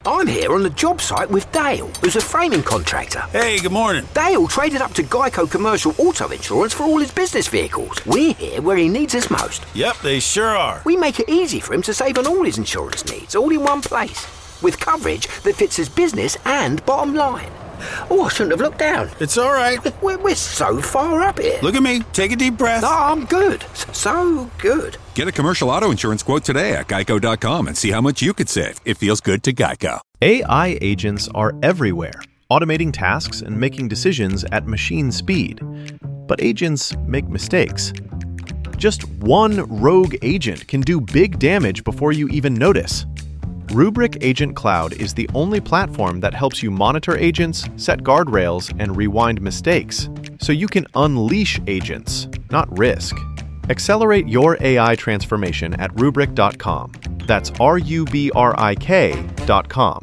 I'm here on the job site with Dale, who's a framing contractor. Hey, good morning. Dale traded up to Geico Commercial Auto Insurance for all his business vehicles. We're here where he needs us most. Yep, they sure are. We make it easy for him to save on all his insurance needs, all in one place, with coverage that fits his business and bottom line. Oh, I shouldn't have looked down. It's all right. We're so far up here. Look at me. Take a deep breath. No, I'm good. So good. Get a commercial auto insurance quote today at geico.com and see how much you could save. It feels good to Geico. AI agents are everywhere, automating tasks and making decisions at machine speed. But agents make mistakes. Just one rogue agent can do big damage before you even notice. Rubrik Agent Cloud is the only platform that helps you monitor agents, set guardrails, and rewind mistakes, so you can unleash agents, not risk. Accelerate your AI transformation at Rubrik.com. That's RUBRIK.com.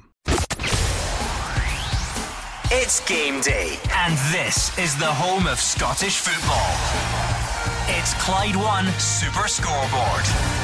It's game day, and this is the home of Scottish football. It's Clyde One Super Scoreboard.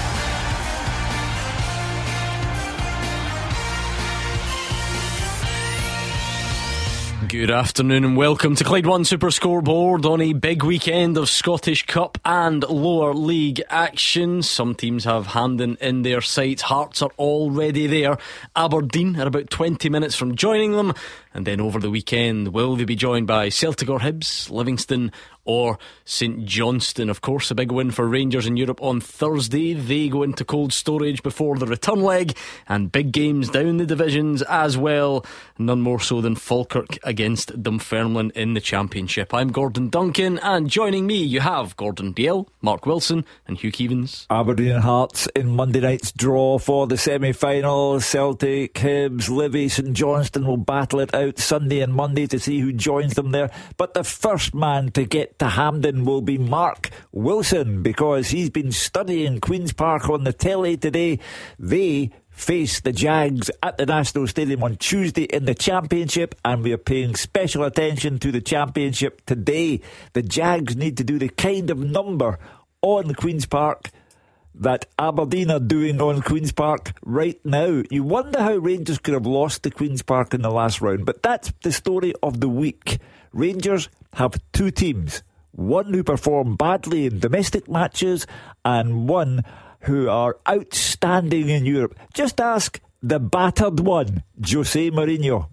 Good afternoon and welcome to Clyde One Super Scoreboard on a big weekend of Scottish Cup and lower league action. Some teams have Hampden in their sights. Hearts are already there. Aberdeen are about 20 minutes from joining them. And then over the weekend, will they be joined by Celtic or Hibs, Livingston or St Johnstone? Of course, a big win for Rangers in Europe on Thursday. They go into cold storage before the return leg, and big games down the divisions as well. None more so than Falkirk against Dunfermline in the Championship. I'm Gordon Duncan, and joining me you have Gordon Dalziel, Mark Wilson and Hugh Keevans. Aberdeen and Hearts in Monday night's draw for the semi-final. Celtic, Hibs, Livy, St Johnstone will battle it out Sunday and Monday to see who joins them there. But the first man to get to Hampden will be Mark Wilson, because he's been studying Queen's Park on the telly today. They face the Jags at the National Stadium on Tuesday in the Championship, and we are paying special attention to the Championship today. The Jags need to do the kind of number on Queen's Park that Aberdeen are doing on Queen's Park right now. You wonder how Rangers could have lost to Queen's Park in the last round, but that's the story of the week. Rangers have two teams, one who perform badly in domestic matches and one who are outstanding in Europe. Just ask the battered one, Jose Mourinho.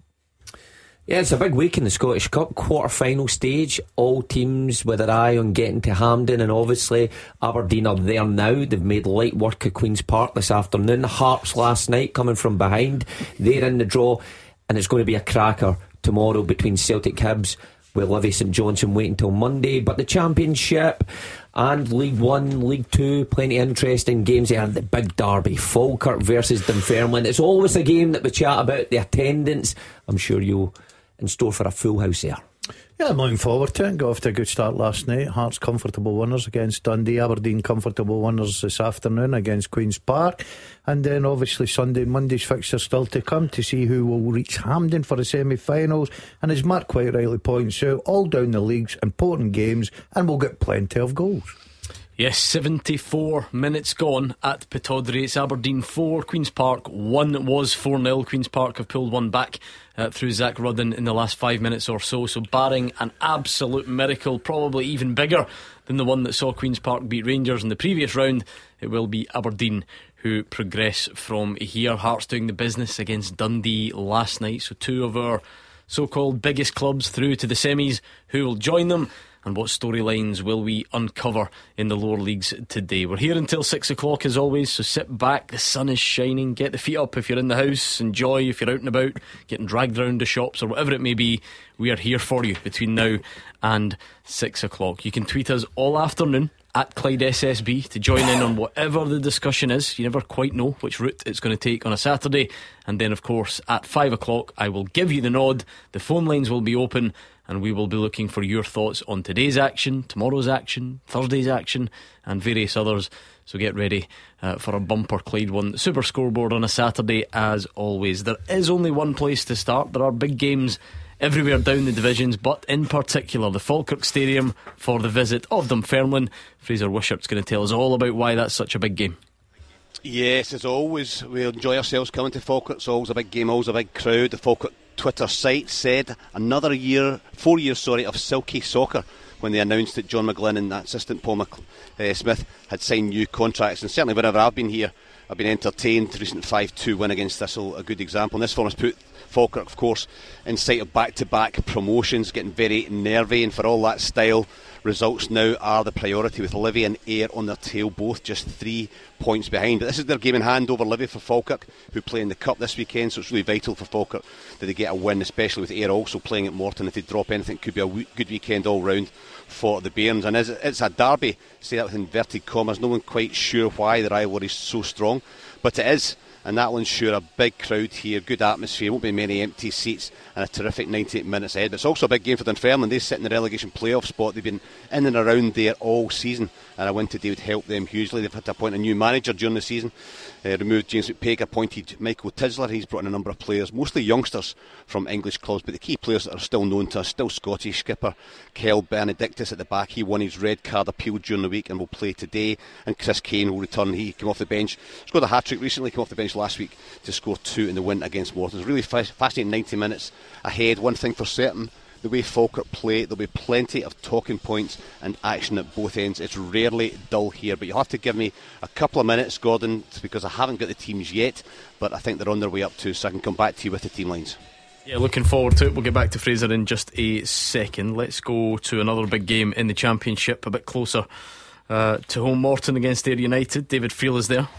Yeah, it's a big week in the Scottish Cup, quarter-final stage. All teams with their eye on getting to Hampden, and obviously Aberdeen are there now. They've made light work of Queen's Park this afternoon. Hearts last night coming from behind. They're in the draw, and it's going to be a cracker tomorrow between Celtic Hibs, with Livy St Johnstone waiting until Monday. But the Championship and League One, League Two, plenty of interesting games there. The big derby, Falkirk versus Dunfermline. It's always a game that we chat about. The attendance, I'm sure you'll in store for a full house there. Yeah, I'm looking forward to it. Got off to a good start last night. Hearts comfortable winners against Dundee. Aberdeen comfortable winners this afternoon against Queen's Park. And then obviously Sunday and Monday's fixtures still to come to see who will reach Hampden for the semi-finals. And as Mark quite rightly points out, all down the leagues, important games, and we'll get plenty of goals. Yes, 74 minutes gone at Pittodrie. It's Aberdeen 4, Queen's Park 1. Was 4-0. Queen's Park have pulled one back through Zach Rudden in the last 5 minutes or so. So barring an absolute miracle, probably even bigger than the one that saw Queen's Park beat Rangers in the previous round, it will be Aberdeen who progress from here. Hearts doing the business against Dundee last night. So two of our so-called biggest clubs through to the semis. Who will join them? And what storylines will we uncover in the lower leagues today? We're here until 6 o'clock as always, so sit back, the sun is shining, get the feet up if you're in the house, enjoy if you're out and about, getting dragged around the shops or whatever it may be. We are here for you between now and 6 o'clock. You can tweet us all afternoon at Clyde SSB to join in on whatever the discussion is. You never quite know which route it's going to take on a Saturday. And then of course at 5 o'clock I will give you the nod. The phone lines will be open, and we will be looking for your thoughts on today's action, tomorrow's action, Thursday's action, and various others. So get ready for a bumper Clyde One Super Scoreboard on a Saturday as always. There is only one place to start. There are big games everywhere down the divisions, but in particular the Falkirk Stadium for the visit of Dunfermline. Fraser Wishart's going to tell us all about why that's such a big game. Yes, as always, we enjoy ourselves coming to Falkirk. It's always a big game, always a big crowd. The Falkirk Twitter site said another 4 years, of silky soccer when they announced that John McGlynn and assistant Paul Smith had signed new contracts. And certainly whenever I've been here, I've been entertained. The recent 5-2 win against Thistle, a good example. And this form has put Falkirk, of course, in sight of back-to-back promotions, getting very nervy, and for all that style, results now are the priority, with Livy and Ayr on their tail, both just 3 points behind. But this is their game in hand over Livy for Falkirk, who play in the Cup this weekend, so it's really vital for Falkirk that they get a win, especially with Ayr also playing at Morton. If they drop anything, it could be a good weekend all round for the Bairns. And it's a derby, say that with inverted commas. No one quite sure why the rivalry is so strong, but it is. And that will ensure a big crowd here, good atmosphere, won't be many empty seats, and a terrific 98 minutes ahead. But it's also a big game for Dunfermline. They sit in the relegation playoff spot. They've been in and around there all season, and a win today would help them hugely. They've had to appoint a new manager during the season, removed James McPake, appointed Michael Tisler. He's brought in a number of players, mostly youngsters from English clubs, but the key players that are still known to us, still Scottish. Skipper Kel Benedictus at the back, he won his red card appeal during the week and will play today. And Chris Kane will return. He came off the bench, scored a hat-trick recently, came off the bench last week to score 2 in the win against Morton. It's really fascinating 90 minutes ahead. One thing for certain, the way Falkirk play, there'll be plenty of talking points and action at both ends. It's rarely dull here, but you'll have to give me a couple of minutes, Gordon, because I haven't got the teams yet, but I think they're on their way up too, so I can come back to you with the team lines. Yeah, looking forward to it. We'll get back to Fraser in just a second. Let's go to another big game in the Championship, a bit closer to home. Morton against Ayr United. David Friel is there.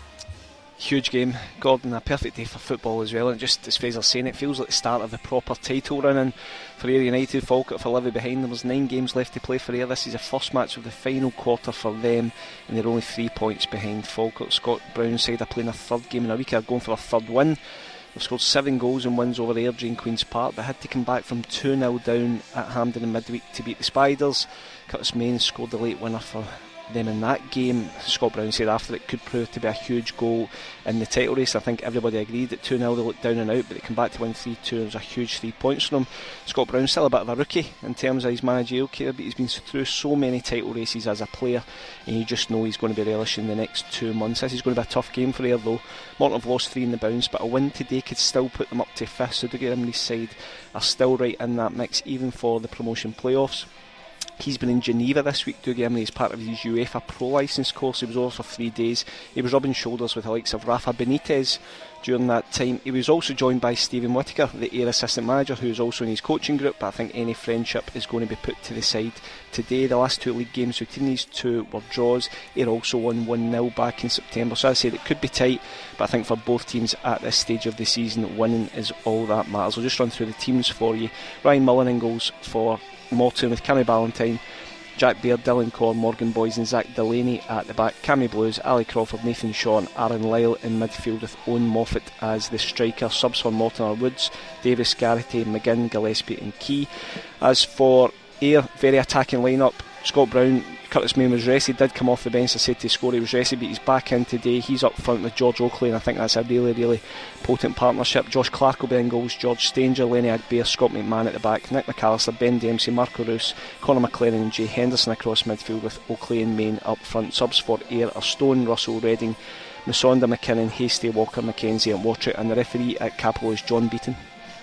Huge game, Gordon, a perfect day for football as well, and just as Fraser's saying, it feels like the start of the proper title run in for Ayr United. Falkirk for Livy behind them. There's 9 games left to play for Ayr. This is the first match of the final quarter for them, and they're only 3 points behind Falkirk. Scott Brown's side are playing a third game in a week, they're going for a third win. They've scored 7 goals and wins over Ayr during Queen's Park, but had to come back from 2-0 down at Hampden in midweek to beat the Spiders. Curtis Main scored the late winner for them in that game. Scott Brown said after it could prove to be a huge goal in the title race. I think everybody agreed that 2-0 they looked down and out, but they come back to win 3-2. It was a huge 3 points for them. Scott Brown's still a bit of a rookie in terms of his managerial career, but he's been through so many title races as a player, and you just know he's going to be relishing the next 2 months. This is going to be a tough game for Ayr though. Morton have lost 3 in the bounce, but a win today could still put them up to 5th, so Dougie Imrie's side are still right in that mix even for the promotion playoffs. He's been in Geneva this week, Dougie Imrie, as part of his UEFA Pro licence course. He was over for 3 days. He was rubbing shoulders with the likes of Rafa Benitez during that time. He was also joined by Stephen Whittaker, the Ayr assistant manager, who is also in his coaching group, but I think any friendship is going to be put to the side today. The last 2 league games between these two were draws. Ayr also won 1-0 back in September, so I said it could be tight, but I think for both teams at this stage of the season, winning is all that matters. I'll just run through the teams for you. Ryan Mullen in goals for Morton with Cammy Ballantyne, Jack Baird, Dylan Corr, Morgan Boys and Zach Delaney at the back. Cammy Blues, Ali Crawford, Nathan Shaw, Aaron Lyle in midfield with Owen Moffat as the striker. Subs for Morton are Woods, Davis, Garrity, McGinn, Gillespie and Key. As for Ayr, very attacking line-up. Scott Brown, Curtis Main was rested, did come off the bench. I said to score he was rested, but he's back in today. He's up front with George Oakley, and I think that's a really, really potent partnership. Josh Clark will be in goals, George Stanger, Lenny Agbear, Scott McMahon at the back, Nick McAllister, Ben Dempsey, Marco Roos, Conor McLaren and Jay Henderson across midfield with Oakley and Main up front. Subs for Ayr are Stone, Russell, Redding, Musonda, McKinnon, Hasty, Walker, Mackenzie and Wattrett, and the referee at Capello is John Beaton.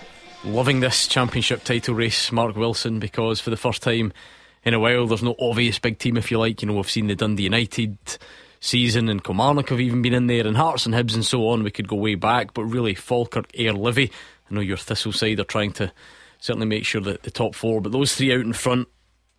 Loving this Championship title race, Mark Wilson, because for the first time in a while there's no obvious big team, if you like. You know, we've seen the Dundee United season, and Kilmarnock have even been in there, and Hearts and Hibs and so on. We could go way back, but really Falkirk, Ayr, Livy, I know your Thistle side are trying to certainly make sure that the top 4, but those 3 out in front,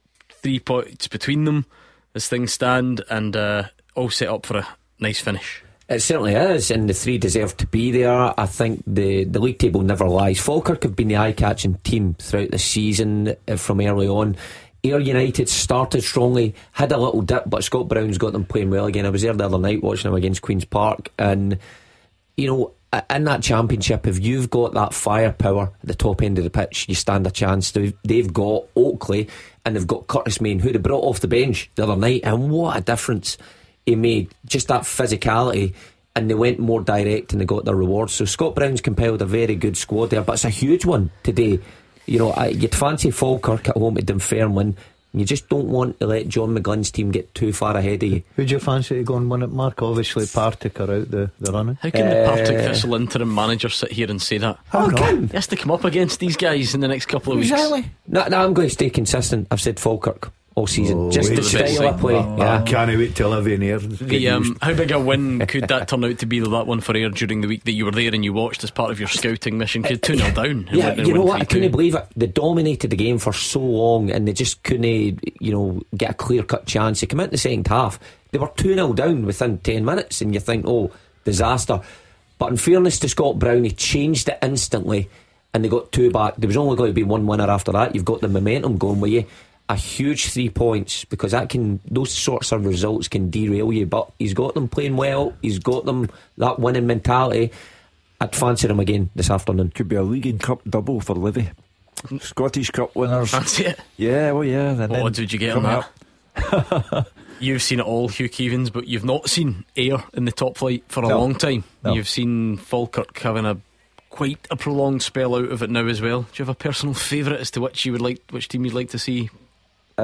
3 points between them as things stand, and all set up for a nice finish. It certainly is, and the 3 deserve to be there. I think the league table never lies. Falkirk have been the eye-catching team throughout the season from early on. Ayr United started strongly, had a little dip, but Scott Brown's got them playing well again. I was there the other night watching them against Queen's Park, and you know, in that Championship, if you've got that firepower at the top end of the pitch, you stand a chance. They've got Oakley and they've got Curtis Main, who they brought off the bench the other night, and what a difference he made. Just that physicality, and they went more direct and they got their rewards. So Scott Brown's compiled a very good squad there, but it's a huge one today. You know, you'd fancy Falkirk at home to Dunfermline. You just don't want to let John McGlynn's team get too far ahead of you. Who'd you fancy to go and win it, Mark? Obviously Partick are out the running. How can the Partick Thistle interim manager sit here and say that? How can? He has to come up against these guys in the next couple of weeks. Exactly. No, I'm going to stay consistent. I've said Falkirk all season. Just the style of play. I can't wait till I've here. How big a win could that turn out to be, that one for Ayr, during the week that you were there and you watched as part of your scouting mission? 2-0 down. Yeah, you know what? I couldn't believe it. They dominated the game for so long and they just couldn't, get a clear-cut chance. They come out in the second half. They were 2-0 down within 10 minutes and you think, oh, disaster. But in fairness to Scott Brown, he changed it instantly and they got 2 back. There was only going to be 1 winner after that. You've got the momentum going with you. A huge 3 points, because those sorts of results can derail you. But he's got them playing well. He's got them that winning mentality. I'd fancy them again this afternoon. Could be a League and Cup double for Livy. Scottish Cup winners. Fancy it? Yeah, well, yeah. What odds would you get on that? You've seen it all, Hugh Keevins, but you've not seen Ayr in the top flight for a long time. No. You've seen Falkirk having quite a prolonged spell out of it now as well. Do you have a personal favourite as to which team you'd like to see? I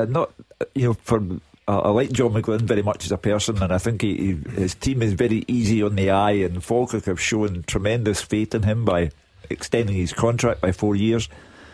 like John McGlynn very much as a person, and I think his team is very easy on the eye, and Falkirk have shown tremendous faith in him by extending his contract by 4 years.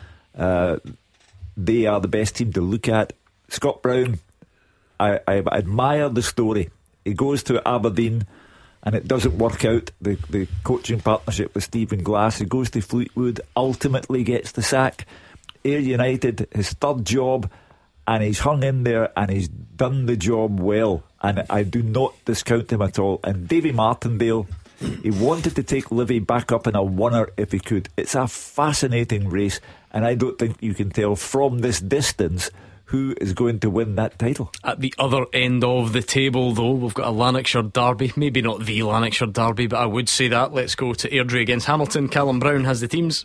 They are the best team to look at. Scott Brown, I admire the story. He goes to Aberdeen and it doesn't work out, the coaching partnership with Stephen Glass. He goes to Fleetwood, ultimately gets the sack. Ayr United, his third job, and he's hung in there and he's done the job well, and I do not discount him at all. And Davy Martindale, he wanted to take Livy back up in a oneer if he could. It's a fascinating race, and I don't think you can tell from this distance who is going to win that title. At the other end of the table, though, we've got a Lanarkshire derby. Maybe not the Lanarkshire derby, but I would say that. Let's go to Airdrie against Hamilton. Callum Brown has the teams.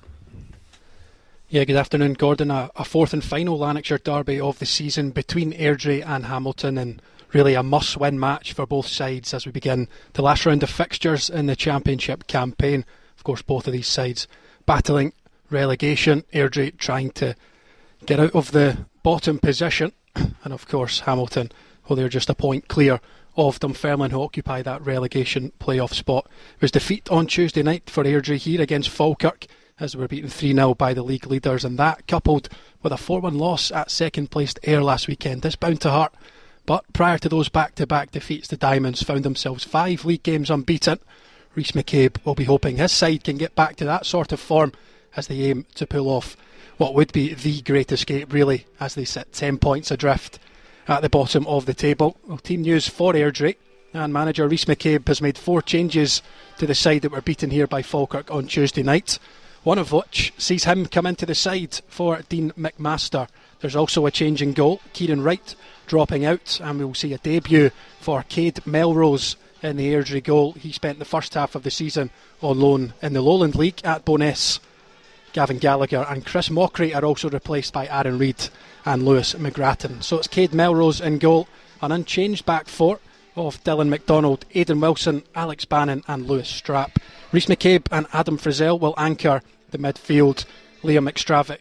Yeah, good afternoon, Gordon. A fourth and final Lanarkshire derby of the season between Airdrie and Hamilton, and really a must-win match for both sides as we begin the last round of fixtures in the Championship campaign. Of course, both of these sides battling relegation. Airdrie trying to get out of the bottom position, and of course Hamilton, well, they're just a point clear of Dunfermline, who occupy that relegation playoff spot. It was defeat on Tuesday night for Airdrie here against Falkirk, as they were beaten 3-0 by the league leaders, and that coupled with a 4-1 loss at second placed Ayr last weekend is bound to hurt. But prior to those back-to-back defeats, the Diamonds found themselves 5 league games unbeaten. Rhys McCabe will be hoping his side can get back to that sort of form as they aim to pull off what would be the great escape, really, as they sit 10 points adrift at the bottom of the table. Well, team news for Airdrie, and manager Rhys McCabe has made 4 changes to the side that were beaten here by Falkirk on Tuesday night, one of which sees him come into the side for Dean McMaster. There's also a change in goal, Kieran Wright dropping out, and we'll see a debut for Cade Melrose in the Airdrie goal. He spent the first half of the season on loan in the Lowland League at Bo'ness. Gavin Gallagher and Chris Mockery are also replaced by Aaron Reid and Lewis McGrattan. So it's Cade Melrose in goal, an unchanged back four of Dylan McDonald, Aidan Wilson, Alex Bannon and Lewis Strapp. Rhys McCabe and Adam Frizzell will anchor the midfield. Liam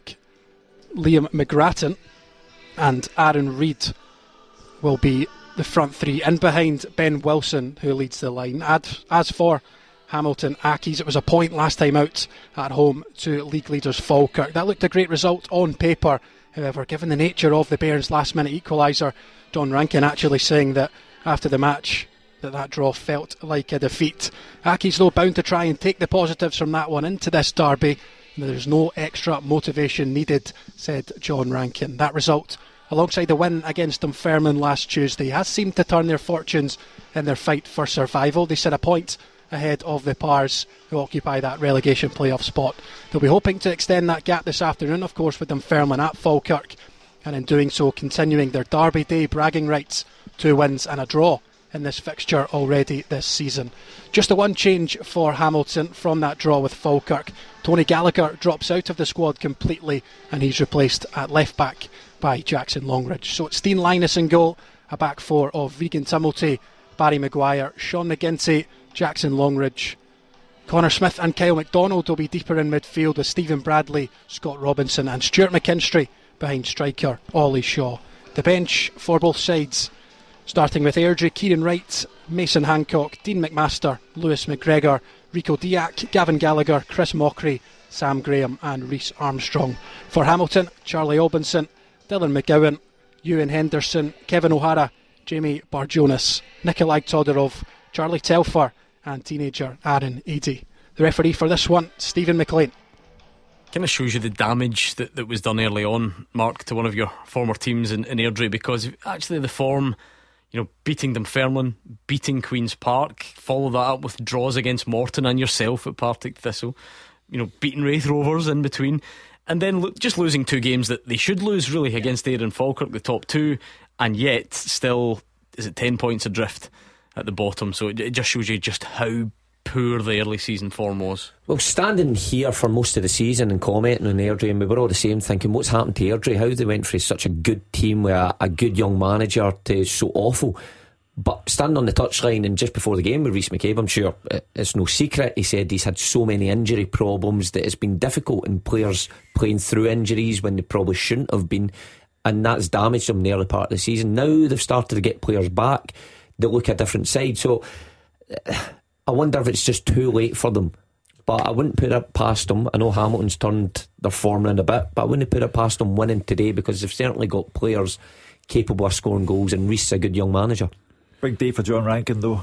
McGrattan and Aaron Reid will be the front three. In behind, Ben Wilson, who leads the line. As for Hamilton Accies, it was a point last time out at home to league leaders Falkirk. That looked a great result on paper. However, given the nature of the Bairns' last minute equaliser, John Rankin actually saying that after the match that draw felt like a defeat. Accies, though, bound to try and take the positives from that one into this derby. There's no extra motivation needed, said John Rankin. That result, alongside the win against Dunfermline last Tuesday, has seemed to turn their fortunes in their fight for survival. They sit a point ahead of the Pars, who occupy that relegation playoff spot. They'll be hoping to extend that gap this afternoon, of course, with Dunfermline at Falkirk, and in doing so continuing their Derby Day bragging rights. 2 wins and a draw in this fixture already this season. Just the one change for Hamilton from that draw with Falkirk. Tony Gallagher drops out of the squad completely, and he's replaced at left back by Jackson Longridge. So it's Steen Linus in goal, a back four of Regan Tumulty, Barry Maguire, Sean McGinty, Jackson Longridge. Connor Smith and Kyle McDonald will be deeper in midfield with Stephen Bradley, Scott Robinson and Stuart McKinstry behind striker Ollie Shaw. The bench for both sides, starting with Airdrie, Kieran Wright, Mason Hancock, Dean McMaster, Lewis McGregor, Rico Diak, Gavin Gallagher, Chris Mockery, Sam Graham and Rhys Armstrong. For Hamilton, Charlie Albinson, Dylan McGowan, Ewan Henderson, Kevin O'Hara, Jamie Barjonas, Nikolai Todorov, Charlie Telfer and teenager Aaron Eadie. The referee for this one, Stephen McLean. Kind of shows you the damage that was done early on, Mark, to one of your former teams in Airdrie, because actually the form, beating Dunfermline, beating Queen's Park, follow that up with draws against Morton and yourself at Partick Thistle, beating Raith Rovers in between, and then just losing 2 games that they should lose really against Ayr and Falkirk, the top 2, and yet still, is it 10 points adrift at the bottom? So it just shows you just how poor the early season form was. Well, standing here for most of the season and commenting on Airdrie, and we were all the same, thinking what's happened to Airdrie, how they went from such a good team with a good young manager to so awful. But standing on the touchline and just before the game with Rhys McCabe, I'm sure it's no secret, he said he's had so many injury problems that it's been difficult, and players playing through injuries when they probably shouldn't have been, and that's damaged them in the early part of the season. Now they've started to get players back, they look a different side. So I wonder if it's just too late for them. But I wouldn't put it past them. I know Hamilton's turned their form around a bit, but I wouldn't put it past them winning today, because they've certainly got players capable of scoring goals, and Rhys is a good young manager. Big day for John Rankin, though.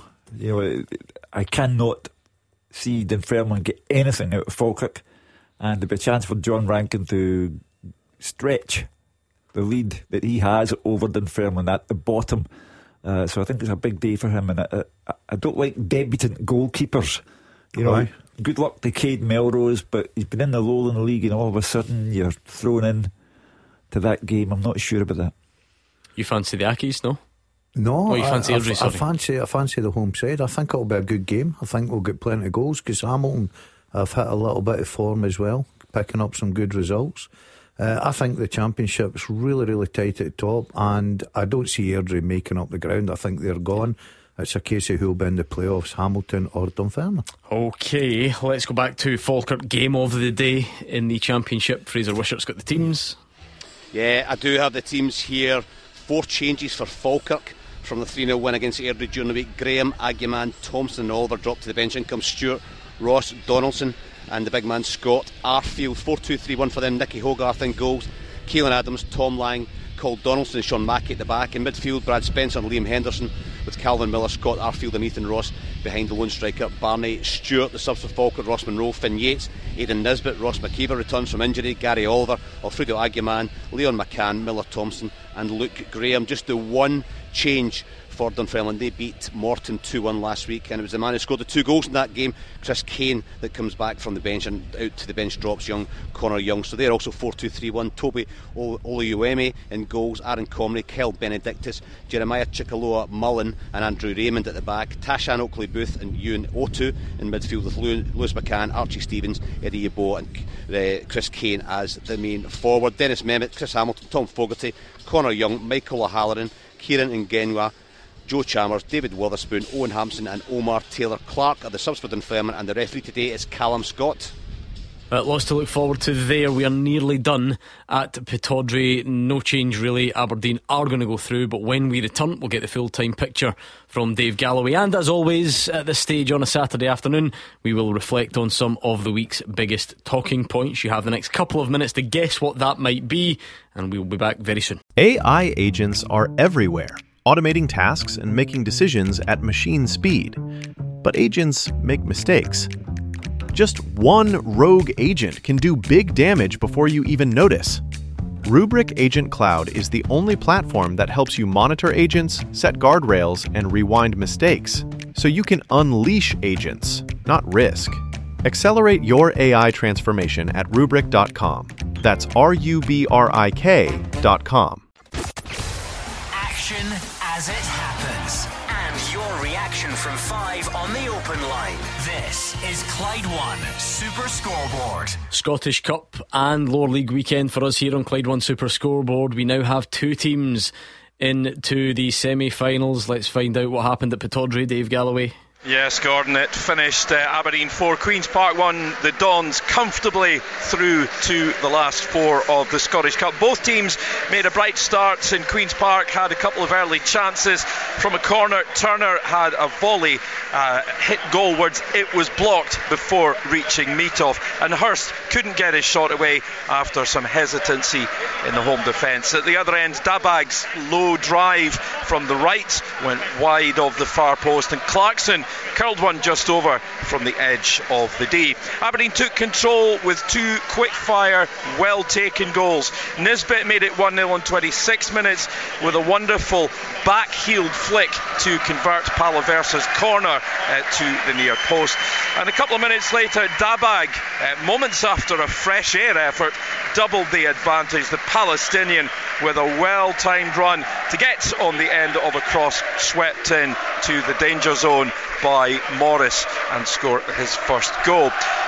I cannot see Dunfermline get anything out of Falkirk, and there'll be a chance for John Rankin to stretch the lead that he has over Dunfermline at the bottom. So I think it's a big day for him, and I don't like debutant goalkeepers. Good luck to Cade Melrose, but he's been in the Lowland League, and all of a sudden you're thrown in to that game. I'm not sure about that. You fancy the Ackies, no? No, you fancy Airdrie, sorry. I fancy the home side. I think it'll be a good game. I think we'll get plenty of goals, because Hamilton have hit a little bit of form as well, picking up some good results. I think the championship's really, really tight at the top, and I don't see Airdrie making up the ground. I think they're gone. It's a case of who'll be in the playoffs, Hamilton or Dunfermline. OK, let's go back to Falkirk. Game of the day in the championship. Fraser Wishart's got the teams. Yeah, I do have the teams here. 4 changes for Falkirk from the 3-0 win against Airdrie during the week. Graham, Aguiman, Thompson and Oliver dropped to the bench. In comes Stewart, Ross, Donaldson and the big man Scott Arfield. 4-2-3-1 for them. Nicky Hogarth in goals, Keelan Adams, Tom Lang, Cole Donaldson and Sean Mackey at the back. In midfield, Brad Spencer and Liam Henderson, with Calvin Miller, Scott Arfield and Ethan Ross behind the lone striker Barney Stewart. The subs for Falkirk: Ross Monroe, Finn Yates, Aidan Nisbet, Ross McKeever returns from injury, Gary Oliver, Alfredo Aguiman, Leon McCann, Miller Thompson and Luke Graham. Just the one change for Dunfermline. They beat Morton 2-1 last week, and it was the man who scored the 2 goals in that game, Chris Kane, that comes back from the bench, and out to the bench drops Connor Young. So they're also 4-2-3-1. Toby Oluwemi in goals, Aaron Comrie, Kel Benedictus, Jeremiah Chikaloa Mullen and Andrew Raymond at the back, Tashan Oakley Booth and Ewan Otu in midfield, with Lewis McCann, Archie Stevens, Eddie Yeboah and Chris Kane as the main forward. Dennis Mehmet, Chris Hamilton, Tom Fogarty, Connor Young, Michael O'Halloran, Kieran Ngenwa, Joe Chalmers, David Witherspoon, Owen Hampson and Omar Taylor-Clark are the subs for Dunfermline, and the referee today is Callum Scott. Lots to look forward to there. We are nearly done at Pittodrie. No change really. Aberdeen are going to go through, but when we return we'll get the full-time picture from Dave Galloway, and as always at this stage on a Saturday afternoon we will reflect on some of the week's biggest talking points. You have the next couple of minutes to guess what that might be, and we will be back very soon. AI agents are everywhere, automating tasks and making decisions at machine speed. But agents make mistakes. Just one rogue agent can do big damage before you even notice. Rubrik Agent Cloud is the only platform that helps you monitor agents, set guardrails, and rewind mistakes, so you can unleash agents, not risk. Accelerate your AI transformation at Rubrik.com. That's RUBRIK.com. Action as it happens, and your reaction from 5 on the open line. This is Clyde One Super Scoreboard. Scottish Cup and Lower League weekend for us here on Clyde One Super Scoreboard. We now have 2 teams into the semi-finals. Let's find out what happened at Pittodrie. Dave Galloway. Yes, Gordon, it finished Aberdeen 4, Queen's Park 1. The Dons comfortably through to the last 4 of the Scottish Cup. Both teams made a bright start in Queen's Park, had a couple of early chances from a corner. Turner had a volley hit goalwards. It was blocked before reaching Mitov, and Hurst couldn't get his shot away after some hesitancy in the home defence. At the other end, Dabag's low drive from the right went wide of the far post, and Clarkson curled one just over from the edge of the D. Aberdeen took control with 2 quick-fire, well-taken goals. Nisbet made it 1-0 in 26 minutes with a wonderful back-heeled flick to convert Palaversa's corner to the near post. And a couple of minutes later, Dabag, moments after a fresh air effort, doubled the advantage. The Palestinian with a well-timed run to get on the end of a cross swept in to the danger zone by Morris and score his first goal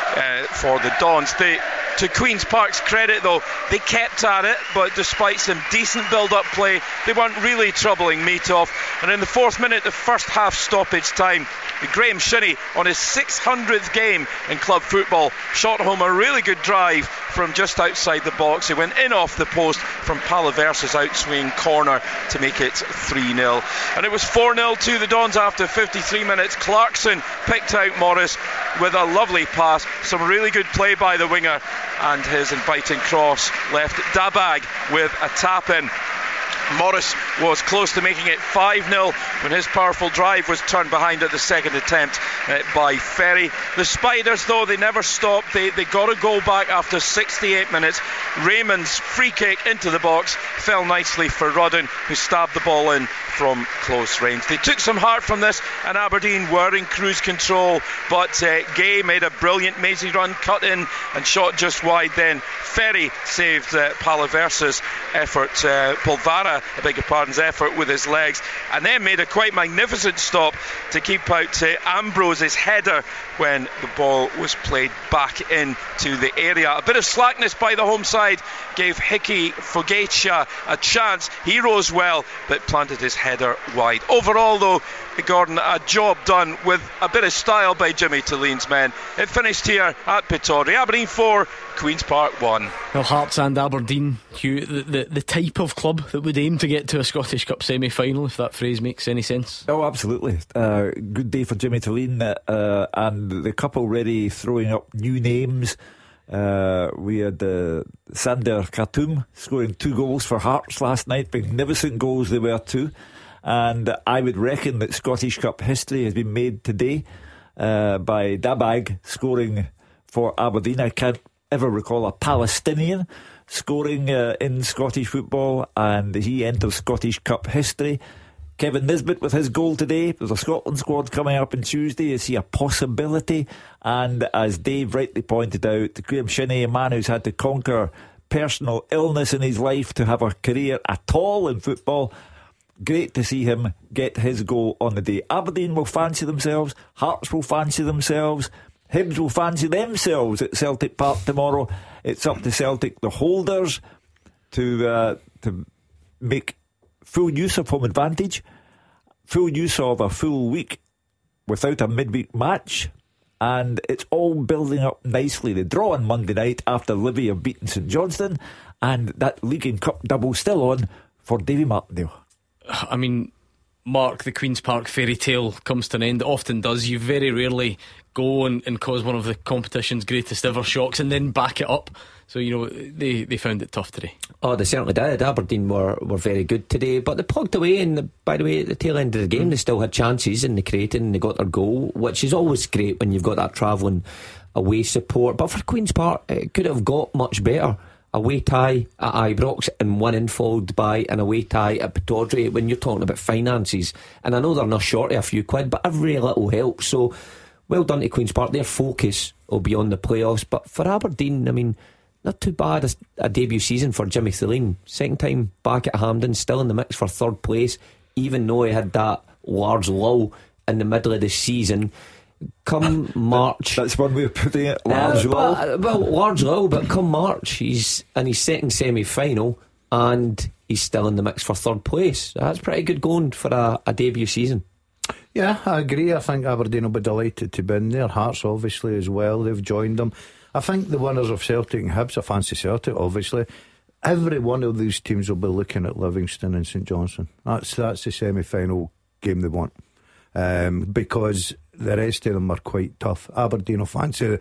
for the Dons. To Queen's Park's credit, though, they kept at it, but despite some decent build-up play, they weren't really troubling Mitov. And in the 4th minute, the first half stoppage time, Graham Shinnie, on his 600th game in club football, shot home a really good drive from just outside the box. He went in off the post from Palaversa's outswing corner to make it 3-0. And it was 4-0 to the Dons after 53 minutes. Clarkson picked out Morris with a lovely pass, some really good play by the winger, and his inviting cross left Dabag with a tap-in. Morris was close to making it 5-0 when his powerful drive was turned behind at the second attempt by Ferry. The Spiders, though, they never stopped. They got a goal back after 68 minutes. Raymond's free kick into the box fell nicely for Rudden, who stabbed the ball in from close range. They took some heart from this, and Aberdeen were in cruise control, but Gay made a brilliant mazy run, cut in and shot just wide. Then Ferry saved Palaversa's effort, Polvara, I beg your pardon's effort with his legs, and then made a quite magnificent stop to keep out Ambrose's header when the ball was played back into the area. A bit of slackness by the home side gave Hickey Fogacia a chance. He rose well, but planted his header wide. Overall, though, Gordon, a job done with a bit of style by Jimmy Tillene's men. It finished here at Pittodrie. Aberdeen 4, Queen's Park 1. Well, Hearts and Aberdeen, Hugh, the type of club that would aim to get to a Scottish Cup semi-final, if that phrase makes any sense. Oh, absolutely. Good day for Jimmy Tillene, and the Cup already throwing up new names. We had Sander Khartoum scoring 2 goals for Hearts last night. Magnificent goals they were too. And I would reckon that Scottish Cup history has been made today by Dabag scoring for Aberdeen. I can't ever recall a Palestinian scoring in Scottish football, and he enters Scottish Cup history. Kevin Nisbet with his goal today. There's a Scotland squad coming up on Tuesday. Is he a possibility? And as Dave rightly pointed out, Graham Shinnie, a man who's had to conquer personal illness in his life to have a career at all in football, great to see him get his goal on the day. Aberdeen will fancy themselves, Hearts will fancy themselves, Hibs will fancy themselves at Celtic Park tomorrow. It's up to Celtic, the holders, to make full use of home advantage, full use of a full week without a midweek match, and it's all building up nicely. They draw on Monday night after Livy have beaten St Johnstone, and that League and Cup double still on for Davy Martindale. I mean, Mark, the Queen's Park fairy tale comes to an end. It often does. You very rarely go and cause one of the competition's greatest ever shocks and then back it up. So, you know, they found it tough today. Oh, they certainly did. Aberdeen were very good today, but they plugged away, and by the way, at the tail end of the game they still had chances and they created and they got their goal, which is always great when you've got that travelling away support. But for Queen's Park, it could have got much better. Away tie at Ibrox and one in followed by an away tie at Pittodrie. When you're talking about finances, and I know they're not short of a few quid, but every little helps. So well done to Queen's Park. Their focus will be on the playoffs. But for Aberdeen, I mean, not too bad as a debut season for Jimmy Tillene. Second time back at Hampden, still in the mix for third place, even though he had that large lull in the middle of the season. Come March, that's one way of putting it. Large lull. Well, large lull, but come March, he's in his second semi-final and he's still in the mix for third place. That's pretty good going for a debut season. Yeah, I agree. I think Aberdeen will be delighted to be in there. Hearts obviously as well, they've joined them. I think the winners of Celtic and Hibs, I fancy Celtic obviously. Every one of these teams will be looking at Livingston and St Johnstone. That's the semi-final game they want, because the rest of them are quite tough. Aberdeen will fancy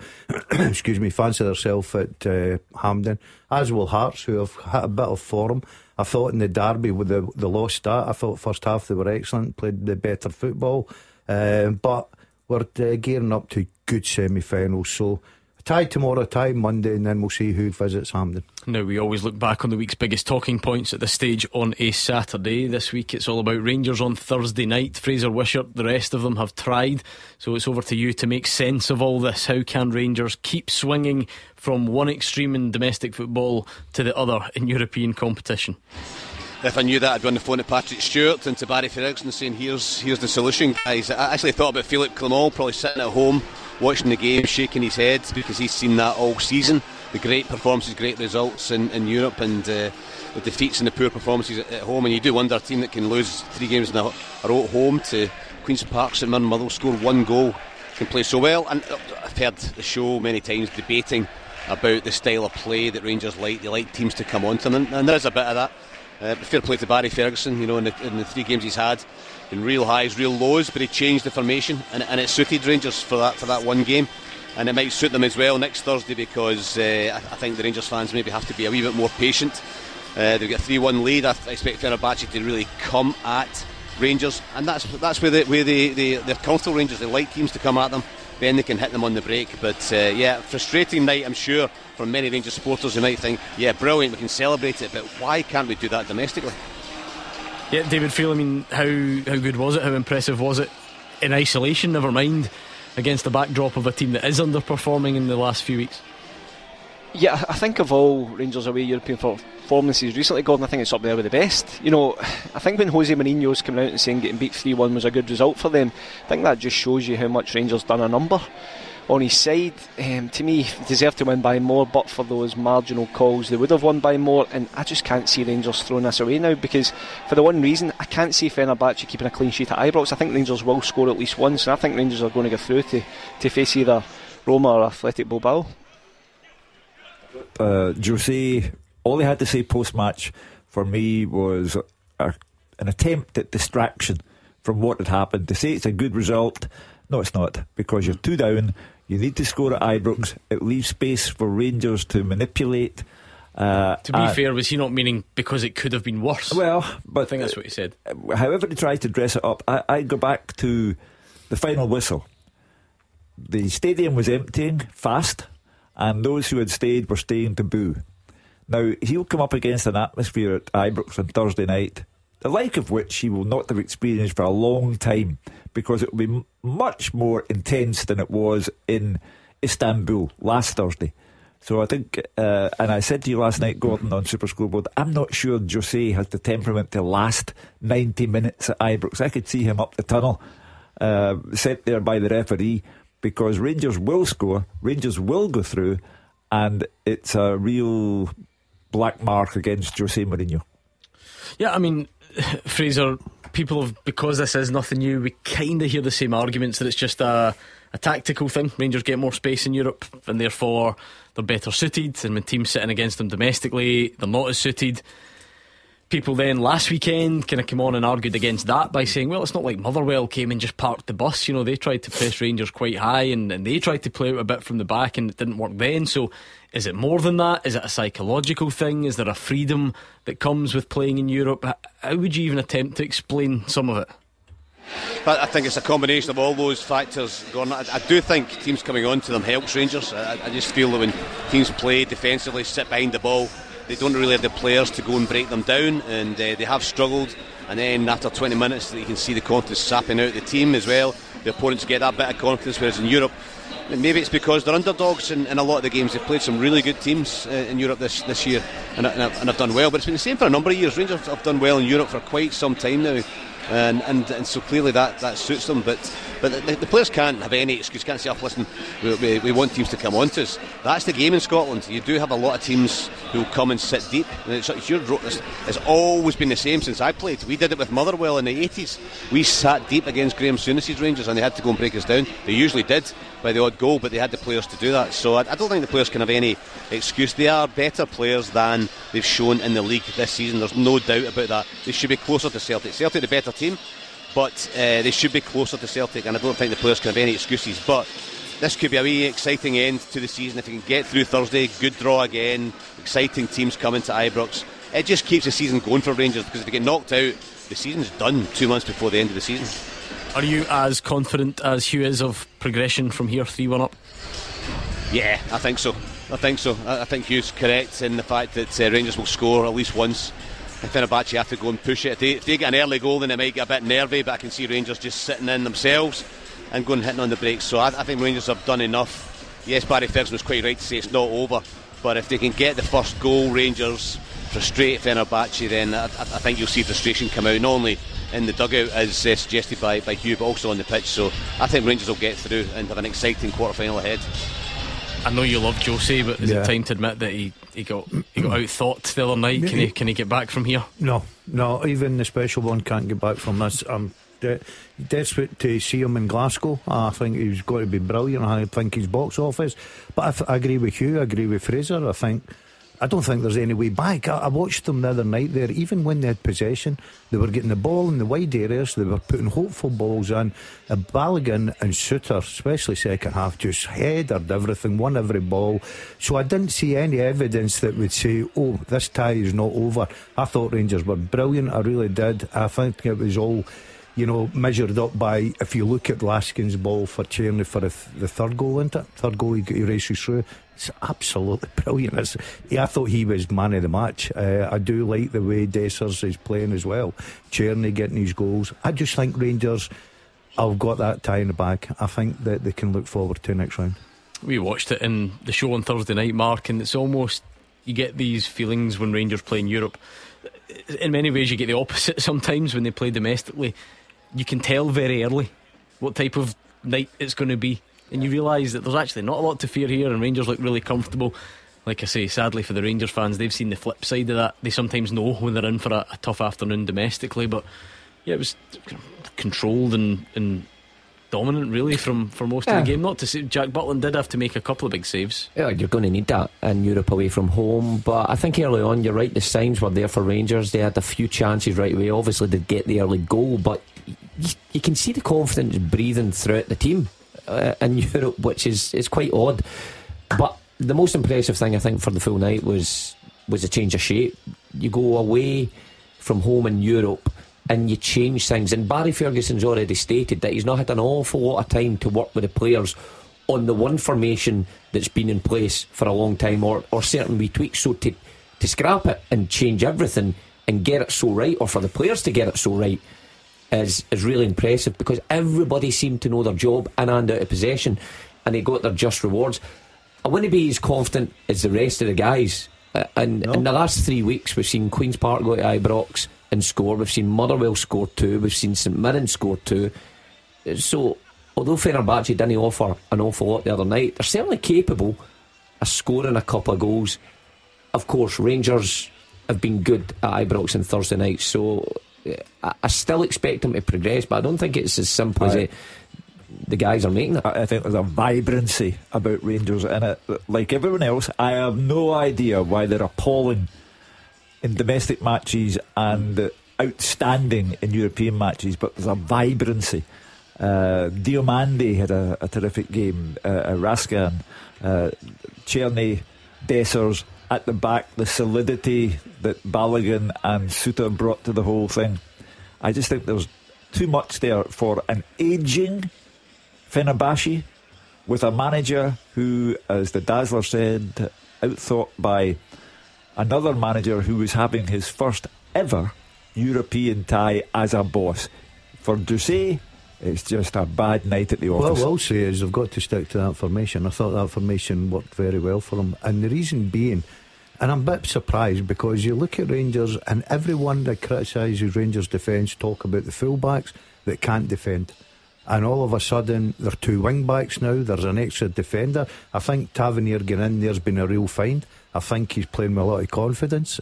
fancy themselves at Hampden, as will Hearts, who have had a bit of form. I thought in the derby with the low start, I thought first half they were excellent, played the better football, but we're gearing up to good semi-finals. So tie tomorrow, tie Monday, and then we'll see who visits Hampden. Now, we always look back on the week's biggest talking points at this stage on a Saturday. This week it's all about Rangers on Thursday night. Fraser Wishart, the rest of them have tried, so it's over to you to make sense of all this. How can Rangers keep swinging from one extreme in domestic football to the other in European competition? If I knew that, I'd be on the phone to Patrick Stewart and to Barry Ferguson saying here's the solution, guys. I actually thought about Philippe Clement probably sitting at home watching the game, shaking his head, because he's seen that all season. The great performances, great results in Europe, and the defeats and the poor performances at home. And you do wonder, a team that can lose 3 games in a row at home to Queen's Park, St Mirren, Motherwell, score 1 goal, can play so well. And I've heard the show many times debating about the style of play that Rangers like. They like teams to come on to them, and there is a bit of that. Fair play to Barry Ferguson, in the 3 games he's had, in real highs, real lows, but he changed the formation, and it suited Rangers for that 1 game, and it might suit them as well next Thursday, because I think the Rangers fans maybe have to be a wee bit more patient. They've got a 3-1 lead. I expect Fenerbahce to really come at Rangers, and that's where they're comfortable. Rangers, they like teams to come at them, then they can hit them on the break. But frustrating night, I'm sure, for many Rangers supporters who might think, yeah, brilliant, we can celebrate it, but why can't we do that domestically? Yeah, David Friel, how good was it? How impressive was it in isolation? Never mind against the backdrop of a team that is underperforming in the last few weeks. Yeah, I think of all Rangers away European performances recently, Gordon, I think it's up there with the best. I think when Jose Mourinho's coming out and saying getting beat 3-1 was a good result for them, I think that just shows you how much Rangers done a number on his side. To me, deserved to win by more, but for those marginal calls they would have won by more, and I just can't see Rangers throwing this away now, because for the one reason, I can't see Fenerbahce keeping a clean sheet at Ibrox. I think Rangers will score at least once, and I think Rangers are going to go through to face either Roma or Athletic Bilbao. Jose, all he had to say post-match for me was an attempt at distraction from what had happened. To say it's a good result, no, it's not, because you're 2 down. You need to score at Ibrox. It leaves space for Rangers to manipulate. To be fair, was he not meaning because it could have been worse? Well, but I think that's what he said. However he tried to dress it up, I go back to the final whistle. The stadium was emptying fast, and those who had stayed were staying to boo. Now, he'll come up against an atmosphere at Ibrox on Thursday night, the like of which he will not have experienced for a long time, because it will be much more intense than it was in Istanbul last Thursday. So I think, and I said to you last night, Gordon, on Super Scoreboard, I'm not sure Jose has the temperament to last 90 minutes at Ibrox. I could see him up the tunnel, sent there by the referee, because Rangers will score, Rangers will go through, and it's a real black mark against Jose Mourinho. Yeah, Fraser, people have, because this is nothing new, we kind of hear the same arguments that it's just a tactical thing. Rangers get more space in Europe, and therefore they're better suited, and when teams sitting against them domestically, they're not as suited. People then last weekend kind of came on and argued against that by saying, well, it's not like Motherwell came and just parked the bus. They tried to press Rangers quite high, and they tried to play out a bit from the back, and it didn't work then. So is it more than that? Is it a psychological thing? Is there a freedom that comes with playing in Europe? How would you even attempt to explain some of it? I think it's a combination of all those factors, Gordon. I do think teams coming on to them helps Rangers. I just feel that when teams play defensively, sit behind the ball, they don't really have the players to go and break them down, and they have struggled. And then after 20 minutes, you can see the confidence sapping out the team as well. The opponents get that bit of confidence, whereas in Europe, maybe it's because they're underdogs in a lot of the games. They've played some really good teams in Europe this year, and have done well. But it's been the same for a number of years. Rangers have done well in Europe for quite some time now. and so clearly that suits them. But the players can't have any excuse. Can't say, "Oh, listen, we want teams to come on to us." That's the game in Scotland. You do have a lot of teams who will come and sit deep. And it's always been the same since I played. We did it with Motherwell in the 80s. We sat deep against Graham Souness's Rangers, and they had to go and break us down. They usually did by the odd goal, but they had the players to do that. So I don't think the players can have any excuse. They are better players than they've shown in the league this season. There's no doubt about that. They should be closer to Celtic. Celtic the better team, but they should be closer to Celtic, and I don't think the players can have any excuses. But this could be a wee exciting end to the season if you can get through Thursday. Good draw again, exciting teams coming to Ibrox. It just keeps the season going for Rangers, because if they get knocked out, the season's done 2 months before the end of the season. Are you as confident as Hugh is of progression from here, 3-1 up? Yeah, I think so. I think Hugh's correct in the fact that Rangers will score at least once. If Fenerbahce have to go and push it, if they get an early goal, then it might get a bit nervy, but I can see Rangers just sitting in themselves and going hitting on the brakes. So I think Rangers have done enough. Yes, Barry Ferguson was quite right to say it's not over, but if they can get the first goal, Rangers frustrate Fenerbahce, then I think you'll see frustration come out, not only in the dugout as suggested by Hugh, but also on the pitch. So I think Rangers will get through and have an exciting quarter-final ahead. I know you love Jose, but is it time to admit that he got out-thought the other night? Can he get back from here? No, even the special one can't get back from this. I'm desperate to see him in Glasgow. I think he's got to be brilliant. I think he's box office. But I agree with Hugh, I agree with Fraser. I don't think there's any way back. I watched them the other night there. Even when they had possession, they were getting the ball in the wide areas. They were putting hopeful balls in. Balogun and Suter, especially second half, just headed everything, won every ball. So I didn't see any evidence that would say, oh, this tie is not over. I thought Rangers were brilliant. I really did. I think it was all, measured up by, if you look at Laskin's ball for Tierney for the third goal, isn't it? Third goal he races through. It's absolutely brilliant. I thought he was man of the match. I do like the way Dessers is playing as well. Tierney getting his goals. I just think Rangers have got that tie in the bag. I think that they can look forward to next round. We watched it in the show on Thursday night, Mark, and it's almost, you get these feelings when Rangers play in Europe. In many ways you get the opposite sometimes when they play domestically. You can tell very early what type of night it's going to be, and you realise that there's actually not a lot to fear here, and Rangers look really comfortable. Like I say, sadly for the Rangers fans, they've seen the flip side of that. They sometimes know when they're in for a tough afternoon domestically, but yeah, it was controlled and dominant really for most of the game. Not to say Jack Butland did have to make a couple of big saves. Yeah, you're going to need that in Europe away from home, but I think early on, you're right, the signs were there for Rangers. They had a few chances right away. Obviously they'd get the early goal, but you can see the confidence breathing throughout the team in Europe, which is quite odd. But the most impressive thing I think for the full night was a change of shape. You go away from home in Europe and you change things, and Barry Ferguson's already stated that he's not had an awful lot of time to work with the players on the one formation that's been in place for a long time, or certain wee tweaks. So to scrap it and change everything and get it so right, or for the players to get it so right, is really impressive, because everybody seemed to know their job in and out of possession, and they got their just rewards. I wouldn't be as confident as the rest of the guys. In the last 3 weeks we've seen Queen's Park go to Ibrox and score, we've seen Motherwell score 2, we've seen St Mirren score 2. So although Fenerbahce didn't offer an awful lot the other night, they're certainly capable of scoring a couple of goals. Of course, Rangers have been good at Ibrox on Thursday night, so I still expect them to progress, but I don't think it's as simple as the guys are making it. I think there's a vibrancy about Rangers in it. Like everyone else, I have no idea why they're appalling in domestic matches and outstanding in European matches, but there's a vibrancy. Diomande had a terrific game. Raskin, Tierney, Dessers at the back, the solidity that Balogun and Suter brought to the whole thing. I just think there's too much there for an ageing Fenerbahce, with a manager who, as the Dazzler said, outthought by another manager who was having his first ever European tie as a boss. For Jose, it's just a bad night at the office. What I will say is they've got to stick to that formation. I thought that formation worked very well for them, and the reason being, And I'm a bit surprised because you look at Rangers and everyone that criticises Rangers defence talk about the fullbacks that can't defend. And all of a sudden there are 2 wing backs now, there's an extra defender. I think Tavernier getting in there's been a real find. I think he's playing with a lot of confidence.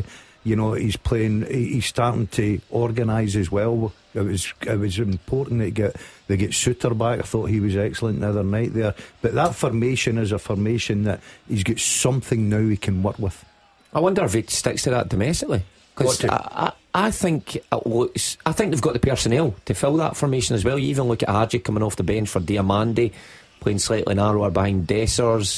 He's starting to organise as well. It was important that they get Suter back. I thought he was excellent the other night there. But that formation is a formation that he's got something now he can work with. I wonder if he sticks to that domestically. Because I think they've got the personnel to fill that formation as well. You even look at Hadji coming off the bench for Diamandi, playing slightly narrower behind Dessers.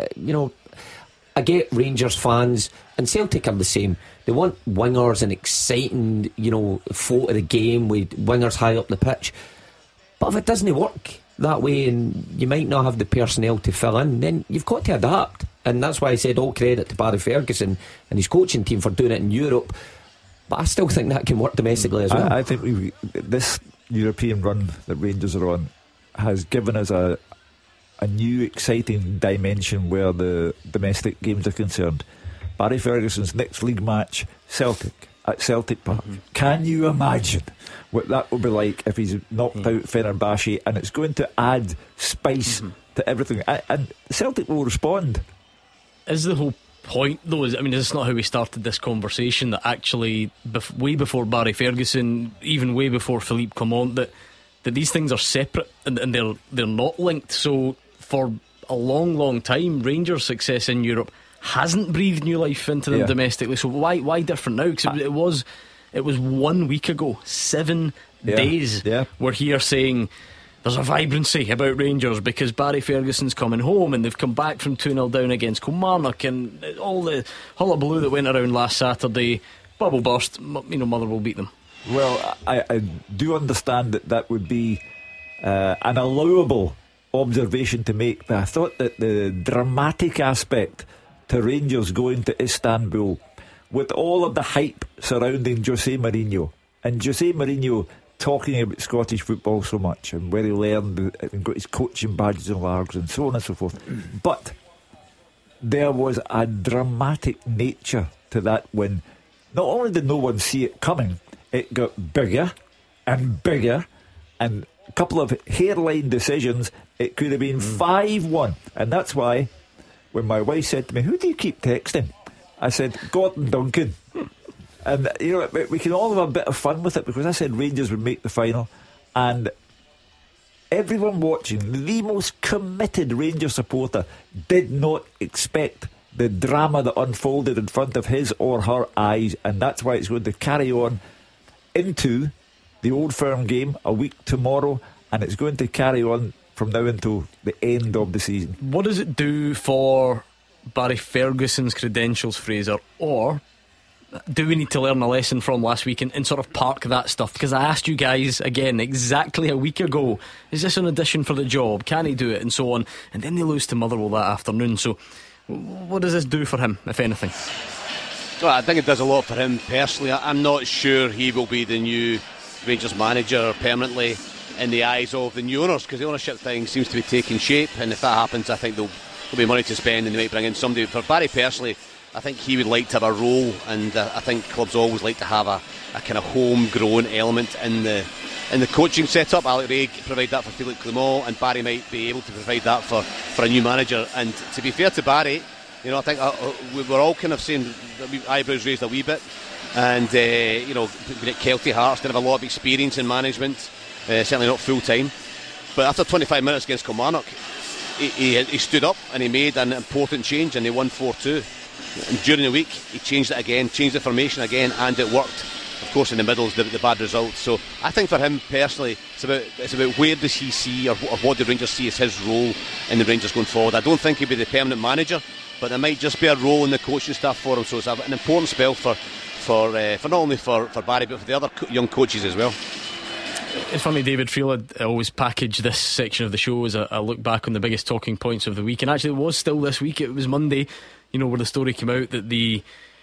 I get Rangers fans, and Celtic are the same. They want wingers and exciting, flow of the game with wingers high up the pitch. But if it doesn't work that way, and you might not have the personnel to fill in, then you've got to adapt. And that's why I said all credit to Barry Ferguson and his coaching team for doing it in Europe. But I still think that can work domestically as well. I think this European run that Rangers are on has given us a new exciting dimension where the domestic games are concerned. Barry Ferguson's next league match, Celtic, at Celtic Park. Can you imagine what that will be like if he's knocked out Fenerbahce? And it's going to add spice to everything, and Celtic will respond. Is the whole point though, is this not how we started this conversation, that actually way before Barry Ferguson, even way before Philippe Clement, that these things are separate and they're not linked? So for a long time, Rangers' success in Europe hasn't breathed new life into them domestically. So why different now? Because it was 1 week ago, 7 days. We're here saying there's a vibrancy about Rangers because Barry Ferguson's coming home and they've come back from 2-0 down against Kilmarnock, and all the hullabaloo that went around last Saturday, bubble burst. Motherwell beat them. Well, I do understand that would be an allowable observation to make, but I thought that the dramatic aspect to Rangers going to Istanbul, with all of the hype surrounding Jose Mourinho, and Jose Mourinho talking about Scottish football so much, and where he learned and got his coaching badges and largs and so on and so forth, but there was a dramatic nature to that win. Not only did no one see it coming, it got bigger and bigger, and a couple of hairline decisions, it could have been 5-1. And that's why when my wife said to me, who do you keep texting? I said, Gordon Duncan. And we can all have a bit of fun with it, because I said Rangers would make the final, and everyone watching, the most committed Rangers supporter, did not expect the drama that unfolded in front of his or her eyes, and that's why it's going to carry on into the Old Firm game a week tomorrow, and it's going to carry on from now until the end of the season. What does it do for Barry Ferguson's credentials, Fraser? Or do we need to learn a lesson from last week and sort of park that stuff? Because I asked you guys again exactly a week ago, is this an audition for the job? Can he do it? And so on. And then they lose to Motherwell that afternoon. So what does this do for him, if anything? Well, I think it does a lot for him personally. I'm not sure he will be the new Rangers manager permanently in the eyes of the new owners, because the ownership thing seems to be taking shape, and if that happens, I think there'll be money to spend and they might bring in somebody. For Barry personally, I think he would like to have a role, and I think clubs always like to have a kind of homegrown element in the coaching setup. Alec Ray provide that for Philippe Clement, and Barry might be able to provide that for a new manager. And to be fair to Barry, I think we're all kind of saying eyebrows raised a wee bit, and being at Kelty Hearts, didn't have a lot of experience in management, certainly not full time. But after 25 minutes against Kilmarnock, he stood up and he made an important change, and they won 4-2. And during the week he changed it again, changed the formation again, and it worked. Of course, in the middle is the bad results. So I think for him personally, it's about where does he see, or what do Rangers see as his role in the Rangers going forward. I don't think he'll be the permanent manager, but there might just be a role in the coaching staff for him. So it's an important spell for not only for Barry, but for the other young coaches as well. It's funny, David Freeland, I always package this section of the show as a look back on the biggest talking points of the week, and actually it was still this week. It was Monday, where the story came out that the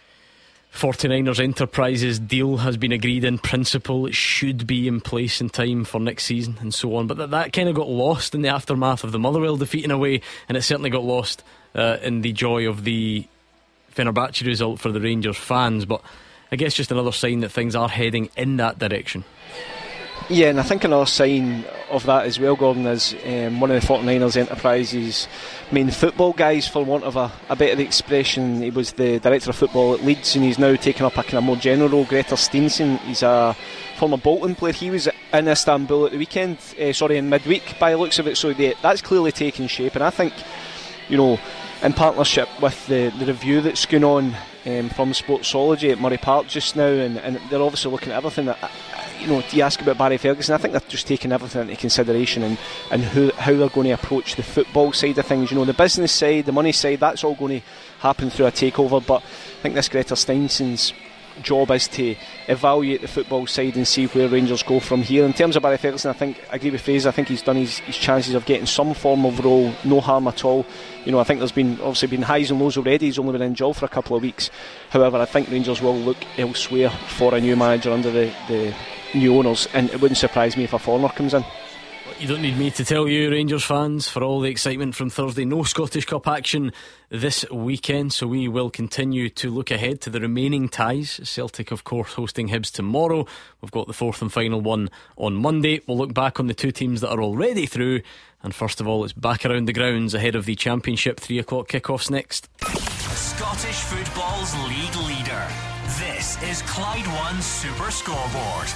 49ers Enterprises deal has been agreed in principle. It should be in place in time for next season and so on, but that kind of got lost in the aftermath of the Motherwell defeat in a way, and it certainly got lost in the joy of the Fenerbahce result for the Rangers fans, but I guess just another sign that things are heading in that direction. Yeah, and I think another sign of that as well, Gordon, is one of the 49ers Enterprise's main football guys, for want of a better expression. He was the director of football at Leeds, and he's now taken up a kind of more general role. Gretar Steensen, he's a former Bolton player. He was in Istanbul at the weekend, in midweek by the looks of it, so that's clearly taking shape. And I think, in partnership with the review that's going on from Sportsology at Murray Park just now, and they're obviously looking at everything that, you ask about Barry Ferguson, I think they're just taking everything into consideration and how they're going to approach the football side of things. The business side, the money side, that's all going to happen through a takeover, but I think this Gretar Steensen's job is to evaluate the football side and see where Rangers go from here. In terms of Barry Ferguson, I agree with Fraser. I think he's done his chances of getting some form of role, no harm at all. I think there's been highs and lows already. He's only been in job for a couple of weeks. However, I think Rangers will look elsewhere for a new manager under the new owners, and it wouldn't surprise me if a foreigner comes in. You don't need me to tell you, Rangers fans, for all the excitement from Thursday, no Scottish Cup action this weekend, so we will continue to look ahead to the remaining ties. Celtic, of course, hosting Hibs tomorrow. We've got the fourth and final one on Monday. We'll look back on the two teams that are already through, and first of all, it's back around the grounds ahead of the Championship 3 o'clock kickoffs next. Scottish football's league leader. This is Clyde One Super Scoreboard.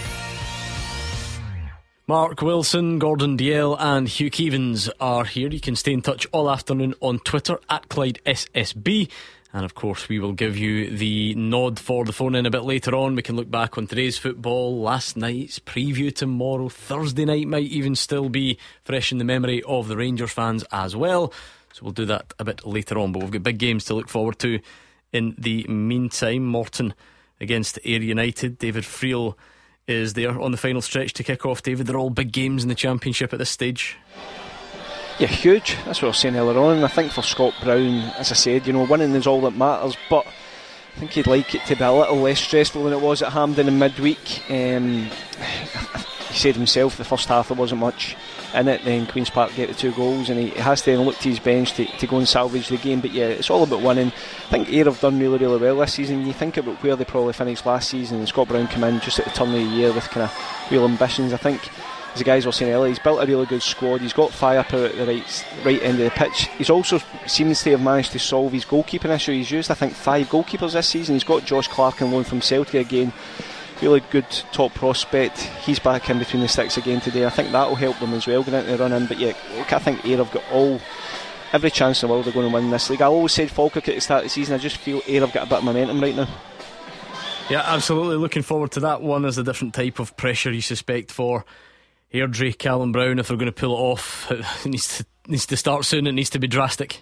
Mark Wilson, Gordon Dalziel and Hugh Keevins are here. You can stay in touch all afternoon on Twitter at Clyde SSB, and of course we will give you the nod for the phone in a bit later on. We can look back on today's football, last night's preview tomorrow. Thursday night might even still be fresh in the memory of the Rangers fans as well, so we'll do that a bit later on. But we've got big games to look forward to in the meantime. Morton against Ayr United. David Friel is there on the final stretch to kick off. David, they're all big games in the Championship at this stage. Yeah, huge. That's what I was saying earlier on. And I think for Scott Brown, as I said, winning is all that matters, but I think he'd like it to be a little less stressful than it was at Hampden in midweek. He said himself the first half there wasn't much in it, then Queen's Park get the 2 goals, and he has to look to his bench to go and salvage the game. But yeah, it's all about winning. I think Ayr have done really, really well this season. You think about where they probably finished last season, and Scott Brown came in just at the turn of the year with kind of real ambitions. I think, as the guys were saying earlier, he's built a really good squad. He's got firepower at the right end of the pitch. He's also seems to have managed to solve his goalkeeping issue. He's used, I think, 5 goalkeepers this season. He's got Josh Clark on loan from Celtic again. Really good top prospect. He's back in between the sticks again today. I think that will help them as well going into the run in. But yeah, look, I think Ayr have got every chance in the world they're going to win this league. I always said Falkirk at the start of the season. I just feel Ayr have got a bit of momentum right now. Yeah, absolutely. Looking forward to that one. As a different type of pressure you suspect for Airdrie, Callum Brown, if they're going to pull it off. It needs to start soon. It needs to be drastic.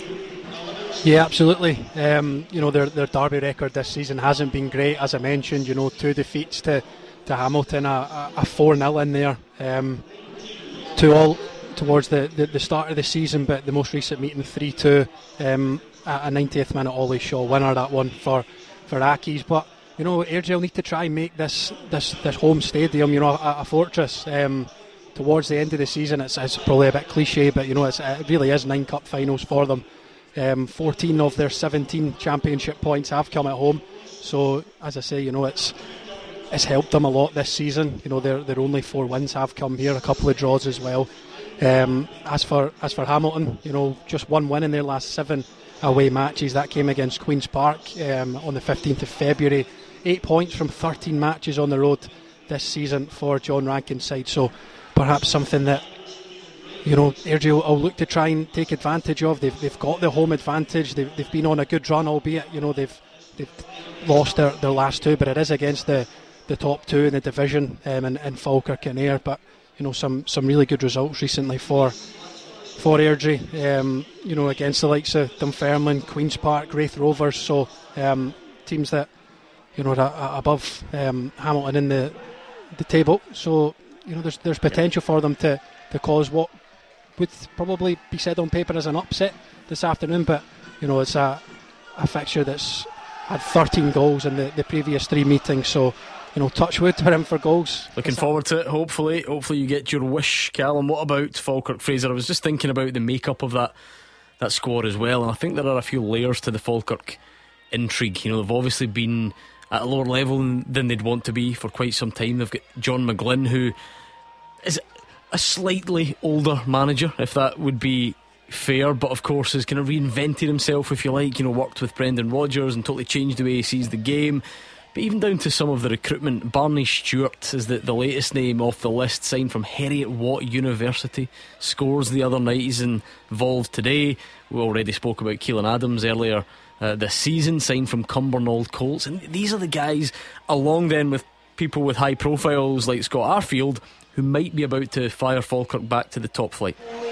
Yeah, absolutely. Their derby record this season hasn't been great, as I mentioned. 2 defeats to Hamilton, a 4-0 in there, 2-2 towards the start of the season, but the most recent meeting 3-2 at a 90th minute Ollie Shaw winner, that one for Accies. But Airdrie will need to try and make this home stadium a fortress. Towards the end of the season, it's probably a bit cliche, but it really is 9 cup finals for them. 14 of their 17 championship points have come at home, so as I say, it's helped them a lot this season. Their only 4 wins have come here, a couple of draws as well. As for Hamilton, just 1 win in their last 7 away matches. That came against Queen's Park on the 15th of February. 8 points from 13 matches on the road this season for John Rankin's side, so perhaps something that Airdrie will look to try and take advantage of. They've got the home advantage. They've been on a good run, albeit they've lost their last 2, but it is against the top 2 in the division in Falkirk and Ayr. But some really good results recently for Airdrie. Against the likes of Dunfermline, Queen's Park, Raith Rovers. So teams that are above Hamilton in the table. So there's potential for them to cause what would probably be said on paper as an upset this afternoon, but it's a fixture that's had 13 goals in the previous 3 meetings, so touch wood for him for goals. Looking forward to it. Hopefully you get your wish, Callum. What about Falkirk, Fraser? I was just thinking about the makeup of that that squad as well. And I think there are a few layers to the Falkirk intrigue. You know, they've obviously been at a lower level than they'd want to be for quite some time. They've got John McGlynn, who is a slightly older manager, if that would be fair, but of course has kind of reinvented himself, if you like. You know, worked with Brendan Rodgers and totally changed the way he sees the game. But even down to some of the recruitment, Barney Stewart is the latest name off the list, signed from Heriot-Watt University. Scores the other night. He's involved today. We already spoke about Keelan Adams earlier this season, signed from Cumbernauld Colts. And these are the guys, along then with people with high profiles like Scott Arfield, who might be about to fire Falkirk back to the top flight.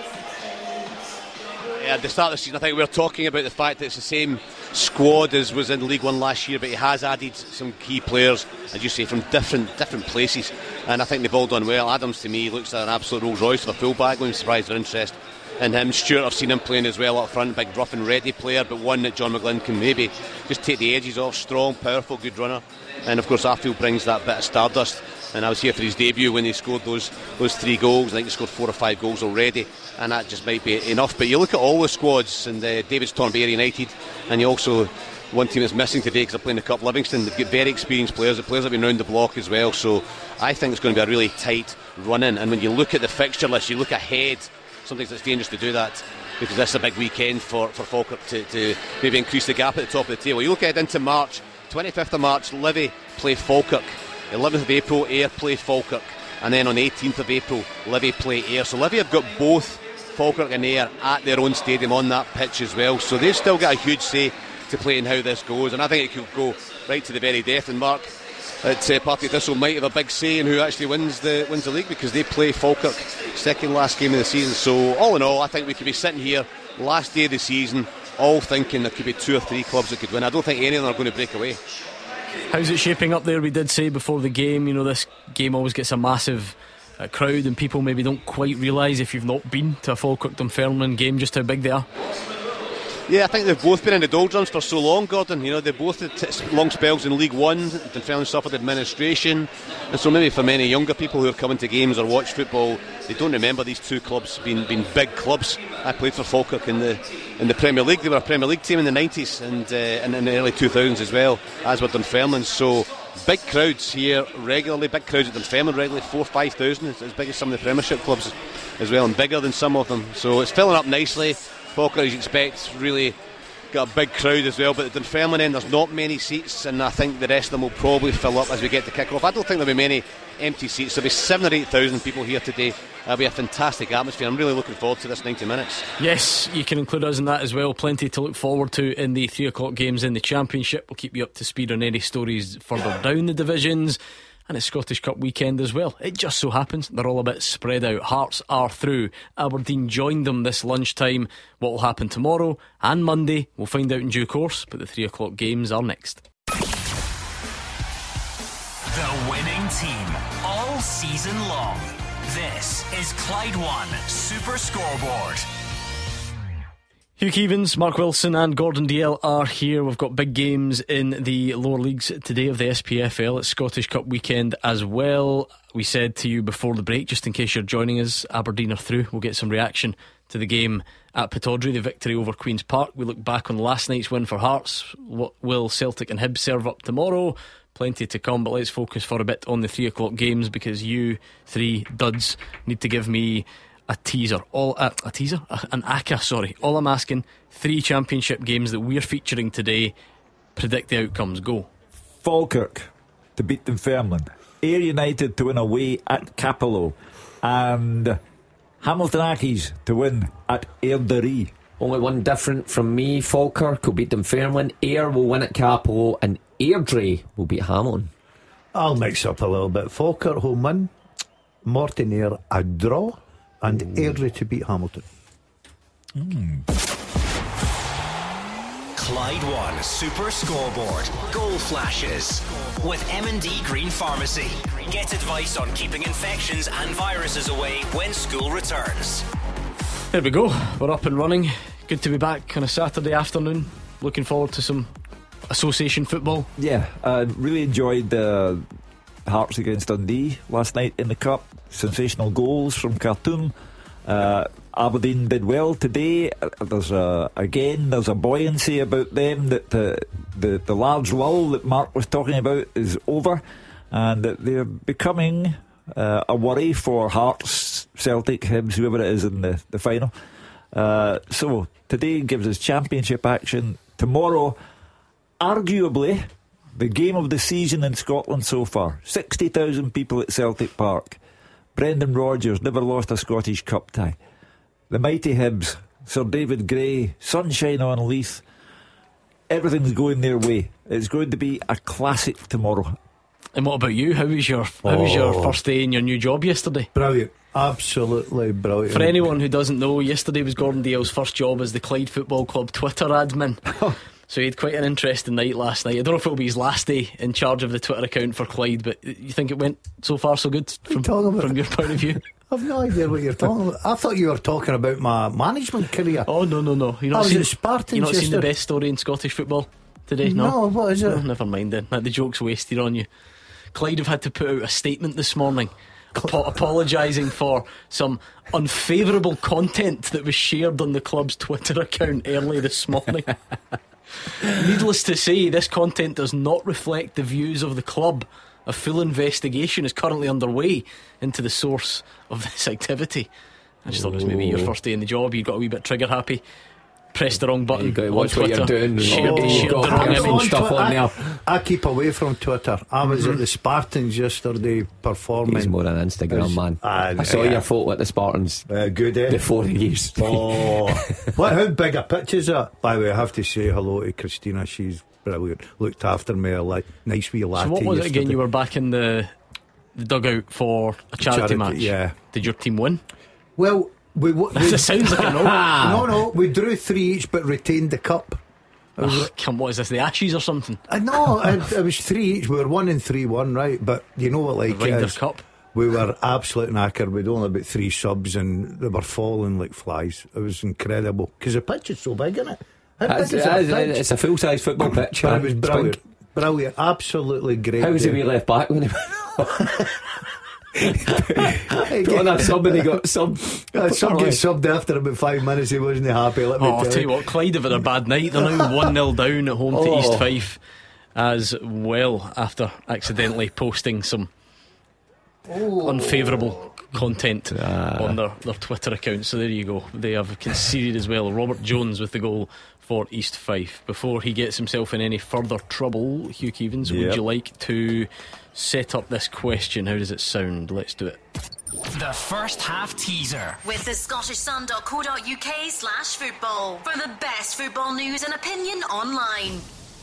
Yeah, at the start of the season, I think we were talking about the fact that it's the same squad as was in League One last year, but he has added some key players, as you say, from different places, and I think they've all done well. Adams, to me, looks like an absolute Rolls Royce of a fullback. I'm surprised their interest in him. Stewart, I've seen him playing as well up front, big rough and ready player, but one that John McGlynn can maybe just take the edges off. Strong, powerful, good runner, and of course Arfield brings that bit of stardust. And I was here for his debut when he scored those 3 goals. I think he scored 4 or 5 goals already, and that just might be enough. But you look at all the squads, and David's torn by Ayr United, and you also, one team that's missing today because they're playing the Cup, Livingston. They've got very experienced players. The players have been round the block as well. So I think it's going to be a really tight run-in. And when you look at the fixture list, you look ahead, sometimes it's dangerous to do that, because this is a big weekend for Falkirk to maybe increase the gap at the top of the table. You look ahead into March, 25th of March, Livy play Falkirk. 11th of April, Ayr play Falkirk, and then on 18th of April, Livy play Ayr. So Livy have got both Falkirk and Ayr at their own stadium on that pitch as well. So they've still got a huge say to play in how this goes, and I think it could go right to the very death. And Mark at Partick Thistle might have a big say in who actually wins the league, because they play Falkirk second last game of the season. So all in all, I think we could be sitting here last day of the season all thinking there could be 2 or 3 clubs that could win. I don't think any of them are going to break away. How's it shaping up there? We did say before the game, you know, this game always gets a massive crowd, and people maybe don't quite realise, if you've not been to a Falkirk Dunfermline game, just how big they are. Yeah, I think they've both been in the doldrums for so long, Gordon. You know, they both had long spells in League One. Dunfermline suffered administration, and so maybe for many younger people who are coming to games or watch football, they don't remember these 2 clubs being big clubs. I played for Falkirk in the Premier League. They were a Premier League team in the 90s and in the early 2000s as well, as were Dunfermline. So big crowds here regularly, big crowds at Dunfermline regularly, 4,000-5,000, as big as some of the Premiership clubs as well, and bigger than some of them. So it's filling up nicely. Falkirk, as you expect, really got a big crowd as well, but at Dunfermline end there's not many seats, and I think the rest of them will probably fill up as we get to kick off. I don't think there'll be many empty seats. There'll be 7,000 or 8,000 people here today. It'll be a fantastic atmosphere. I'm really looking forward to this 90 minutes. Yes, you can include us in that as well. Plenty to look forward to in the 3 o'clock games in the Championship. We'll keep you up to speed on any stories further down the divisions, and it's Scottish Cup weekend as well. It just so happens they're all a bit spread out. Hearts are through. Aberdeen joined them this lunchtime. What will happen tomorrow and Monday, we'll find out in due course, but the 3 o'clock games are next. The winning team all season long. This is Clyde One Super Scoreboard. Hugh Keevins, Mark Wilson and Gordon Dalziel are here. We've got big games in the lower leagues today of the SPFL. It's Scottish Cup weekend as well. We said to you before the break, just in case you're joining us, Aberdeen are through. We'll get some reaction to the game at Pittodrie, the victory over Queen's Park. We look back on last night's win for Hearts. What will Celtic and Hibs serve up tomorrow? Plenty to come, but let's focus for a bit on the 3 o'clock games, because you 3 duds need to give me an ACCA, sorry. All I'm asking, 3 Championship games that we're featuring today. Predict the outcomes. Go. Falkirk to beat Dunfermline, Ayr United to win away at Capello, and Hamilton Accies to win at Airdrie. Only one different from me. Falkirk will beat Dunfermline, Ayr will win at Capello, and Airdrie will beat Hamilton. I'll mix up a little bit. Falkirk home win, Morton Ayr a draw, and Airdrie to beat Hamilton. Clyde One Super Scoreboard. Goal flashes with M&D Green Pharmacy. Get advice on keeping infections and viruses away when school returns. There we go, we're up and running. Good to be back on a Saturday afternoon. Looking forward to some association football. Yeah, I really enjoyed Hearts against Dundee last night in the Cup. Sensational goals from Khartoum. Aberdeen did well today. There's a buoyancy about them that the large lull that Mark was talking about is over, and that they're becoming a worry for Hearts, Celtic, Hibs, whoever it is in the final. So today gives us championship action. Tomorrow, arguably the game of the season in Scotland so far. 60,000 people at Celtic Park. Brendan Rodgers never lost a Scottish Cup tie. The mighty Hibs, Sir David Gray, sunshine on Leith. Everything's going their way. It's going to be a classic tomorrow. And what about you? How was your first day in your new job yesterday? Brilliant. Absolutely brilliant. For anyone who doesn't know, yesterday was Gordon Dale's first job as the Clyde Football Club Twitter admin. So he had quite an interesting night last night. I don't know if it'll be his last day in charge of the Twitter account for Clyde, but you think it went so far so good from your point of view? I've no idea what you're talking about. I thought you were talking about my management career. Oh, no. You're not seen the best story in Scottish football today? No, what is it? Oh, never mind then. The joke's wasted on you. Clyde have had to put out a statement this morning apologising for some unfavourable content that was shared on the club's Twitter account early this morning. Needless to say, this content does not reflect the views of the club. A full investigation is currently underway into the source of this activity. I just thought it was maybe your first day in the job. You got a wee bit trigger happy, pressed the wrong button. You got to watch what you're doing. Shared the wrong image. Stuff on there. I keep away from Twitter. I was at the Spartans yesterday performing. He's more an Instagram man. I saw your photo at the Spartans. Good, eh? The 4 years. Oh, how big a pitch is that? By the way, I have to say hello to Christina. She's brilliant. Looked after me like nice wee latte. So what was yesterday. it again? You were back in the dugout for a charity match. Yeah. Did your team win? Well, That sounds like a no. No, we drew 3 each but retained the cup. What is this, the Ashes or something? No, it was 3 each. We were 1 and 3-1, right? But you know what, like, the Ryder Cup. We were absolute knackered. We'd only about 3 subs and they were falling like flies. It was incredible because the pitch is so big, isn't it? It's a full size football pitch. But it was brilliant, absolutely great. How was he left back when he on that sub and he got subbed? Some get subbed after about 5 minutes. He wasn't happy. I'll tell you what, Clyde have had a bad night. They're now 1-0 down at home to East Fife as well, after accidentally posting some unfavourable content on their Twitter account. So there you go, they have conceded as well. Robert Jones with the goal for East Fife. Before he gets himself in any further trouble, Hugh Keevins, would you like to set up this question? How does it sound? Let's do it. The first half teaser with the scottishsun.co.uk/football for the best football news and opinion online.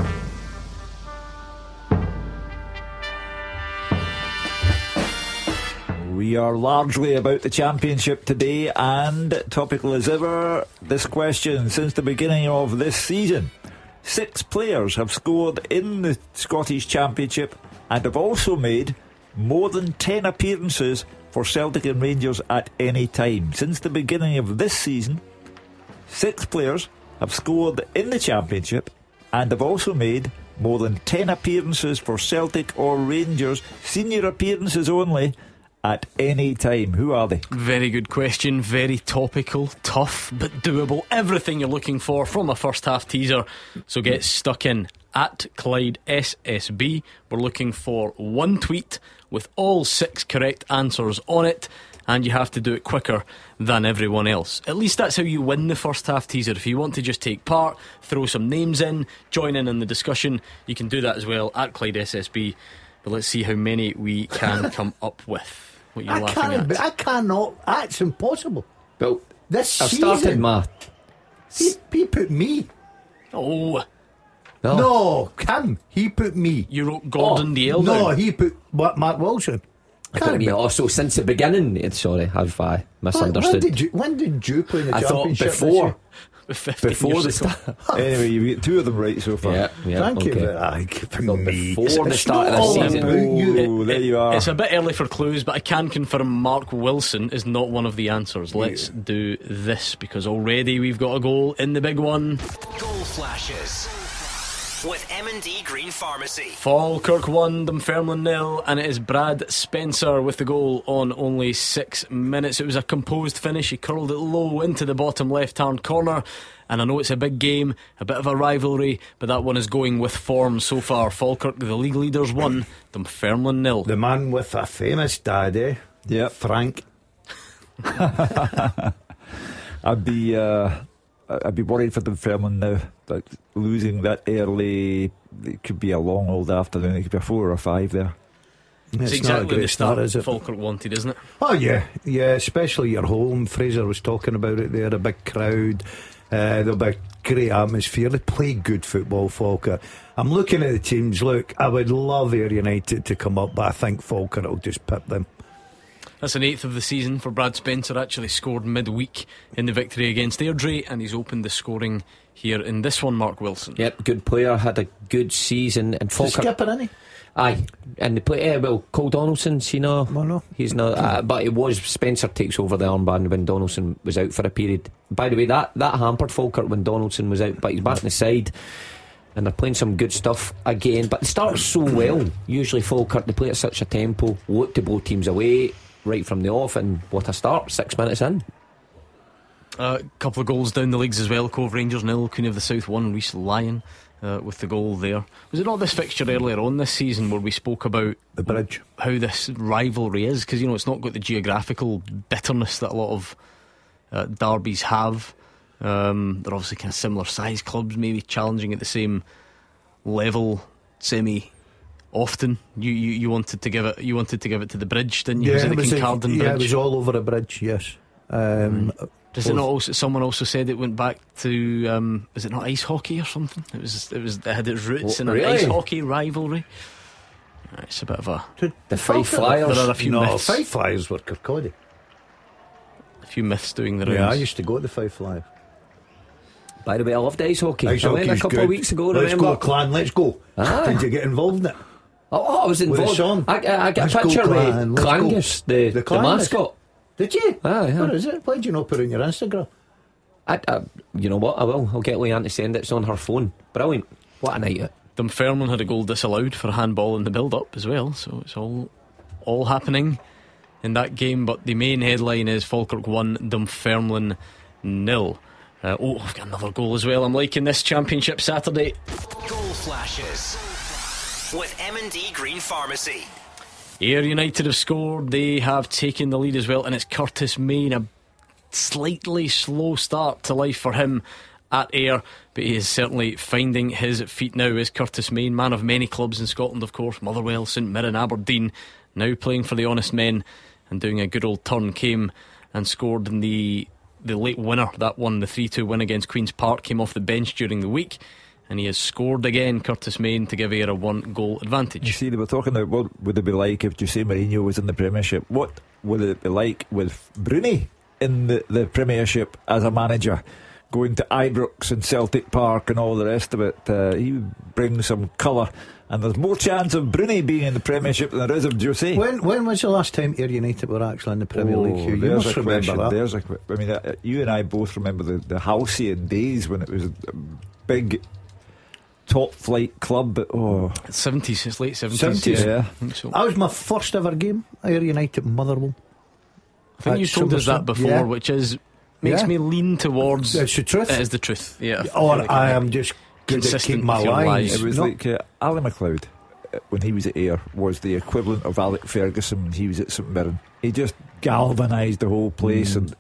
We are largely about the championship today, and topical as ever, this question: since the beginning of this season, 6 players have scored in the Scottish Championship and have also made more than 10 appearances for Celtic and Rangers at any time. Since the beginning of this season, 6 players have scored in the Championship and have also made more than 10 appearances for Celtic or Rangers, senior appearances only, at any time. Who are they? Very good question, very topical, tough but doable. Everything you're looking for from a first half teaser. So get stuck in at Clyde SSB. We're looking for one tweet with all 6 correct answers on it, and you have to do it quicker than everyone else. At least that's how you win the first half teaser. If you want to just take part, throw some names in, join in the discussion, you can do that as well at Clyde SSB. But let's see how many we can come up with. What are you laughing at? I cannot. That's impossible. Well, this I've season, started my. He put me. Oh. No, Kim. He put me. You wrote Gordon Dale. No, he put Mark Wilson. So since the beginning. Sorry, have I misunderstood? When did you play in the I championship? Thought before the start. Anyway, you've got 2 of them right so far. Yeah, Thank you. Before the start of the season. There you are. It's a bit early for clues, but I can confirm Mark Wilson is not one of the answers. Let's do this, because already we've got a goal in the big one. Goal flashes with M&D Green Pharmacy. Falkirk 1, Dunfermline 0, and it is Brad Spencer with the goal on only 6 minutes. It was a composed finish. He curled it low into the bottom left-hand corner. And I know it's a big game, a bit of a rivalry, but that one is going with form so far. Falkirk, the league leaders, 1, Dunfermline 0. The man with a famous dad, eh? Yeah, Frank. I'd be worried for Dunfermline now. That losing that early, it could be a long old afternoon. It could be a 4 or a 5 there. It's exactly the start Falkirk wanted, isn't it? Oh yeah, especially your home. Fraser was talking about it there. A big crowd, there'll be a great atmosphere. They play good football, Falkirk. I'm looking at the teams. Look, I would love Ayr United to come up, but I think Falkirk will just pip them. That's an 8th of the season for Brad Spencer. Actually scored midweek in the victory against Airdrie, and he's opened the scoring here in this one. Mark Wilson. Yep, good player, had a good season. And Falkirk, skipper, isn't he? Aye, and the play. Cole Donaldson, no, he's not. But it was Spencer takes over the armband when Donaldson was out for a period. By the way, that hampered Falkirk when Donaldson was out, but he's back on the side. And they're playing some good stuff again. But they start so well. Usually Falkirk, they play at such a tempo, look to blow teams away right from the off, and what a start, 6 minutes in. A couple of goals down the leagues as well. Cove Rangers 0, Queen of the South 1, Reese Lyon with the goal there. Was it not this fixture earlier on this season where we spoke about the bridge, how this rivalry is? Because it's not got the geographical bitterness that a lot of derbies have. They're obviously kind of similar size clubs, maybe challenging at the same level often. You wanted to give it to the bridge, didn't you? Yeah, was it the Kincardine Bridge? Yeah, it was all over a bridge. Yes. Does it not also? Someone also said it went back to is it not ice hockey or something? It had its roots in an ice hockey rivalry. It's a bit of a the Fife Flyers. There are a few myths. Fife Flyers were Kirkcaldy. A few myths doing the rounds. Yeah, I used to go to the Fife Flyers. By the way, I loved ice hockey. I went a couple of weeks ago. Let's go, Clan. Let's go. Did you get involved in it? Oh, I was involved. I got a picture with Clangus, the mascot. Did you? Yeah. Where is it? Why do you not put it on your Instagram? You know what? I will. I'll get Leanne to send it. It's on her phone. Brilliant. What a night. Dunfermline had a goal disallowed for a handball in the build-up as well. So it's all happening in that game. But the main headline is Falkirk 1, Dunfermline 0. I've got another goal as well. I'm liking this Championship Saturday. Goal flashes with M&D Green Pharmacy. Ayr United have scored. They have taken the lead as well, and it's Curtis Main. A slightly slow start to life for him at Ayr, but he is certainly finding his feet now. Is Curtis Main, man of many clubs in Scotland, of course, Motherwell, St Mirren, Aberdeen, now playing for the Honest Men and doing a good old turn. Came and scored in the late winner, that one, the 3-2 win against Queen's Park. Came off the bench during the week, and he has scored again, Curtis Main, to give Ayr a 1-goal advantage. You see, they were talking about what would it be like if Jose Mourinho was in the Premiership. What would it be like with Bruni in the Premiership as a manager, going to Ibrox and Celtic Park and all the rest of it? He brings some colour, and there's more chance of Bruni being in the Premiership than there is of Jose. When was the last time Ayr United were actually in the Premier League? You must remember that. I mean, you and I both remember the halcyon days when it was a big top flight club. 70s, it's late 70s. Yeah. I think so. That was my first ever game, Ayr United Motherwell. I think you told us that before, which makes me lean towards it's the truth. It is the truth, yeah. I am just good at keeping my lines. It was like Ali McLeod when he was at Ayr was the equivalent of Alec Ferguson when he was at St Mirren. He just galvanised the whole place, and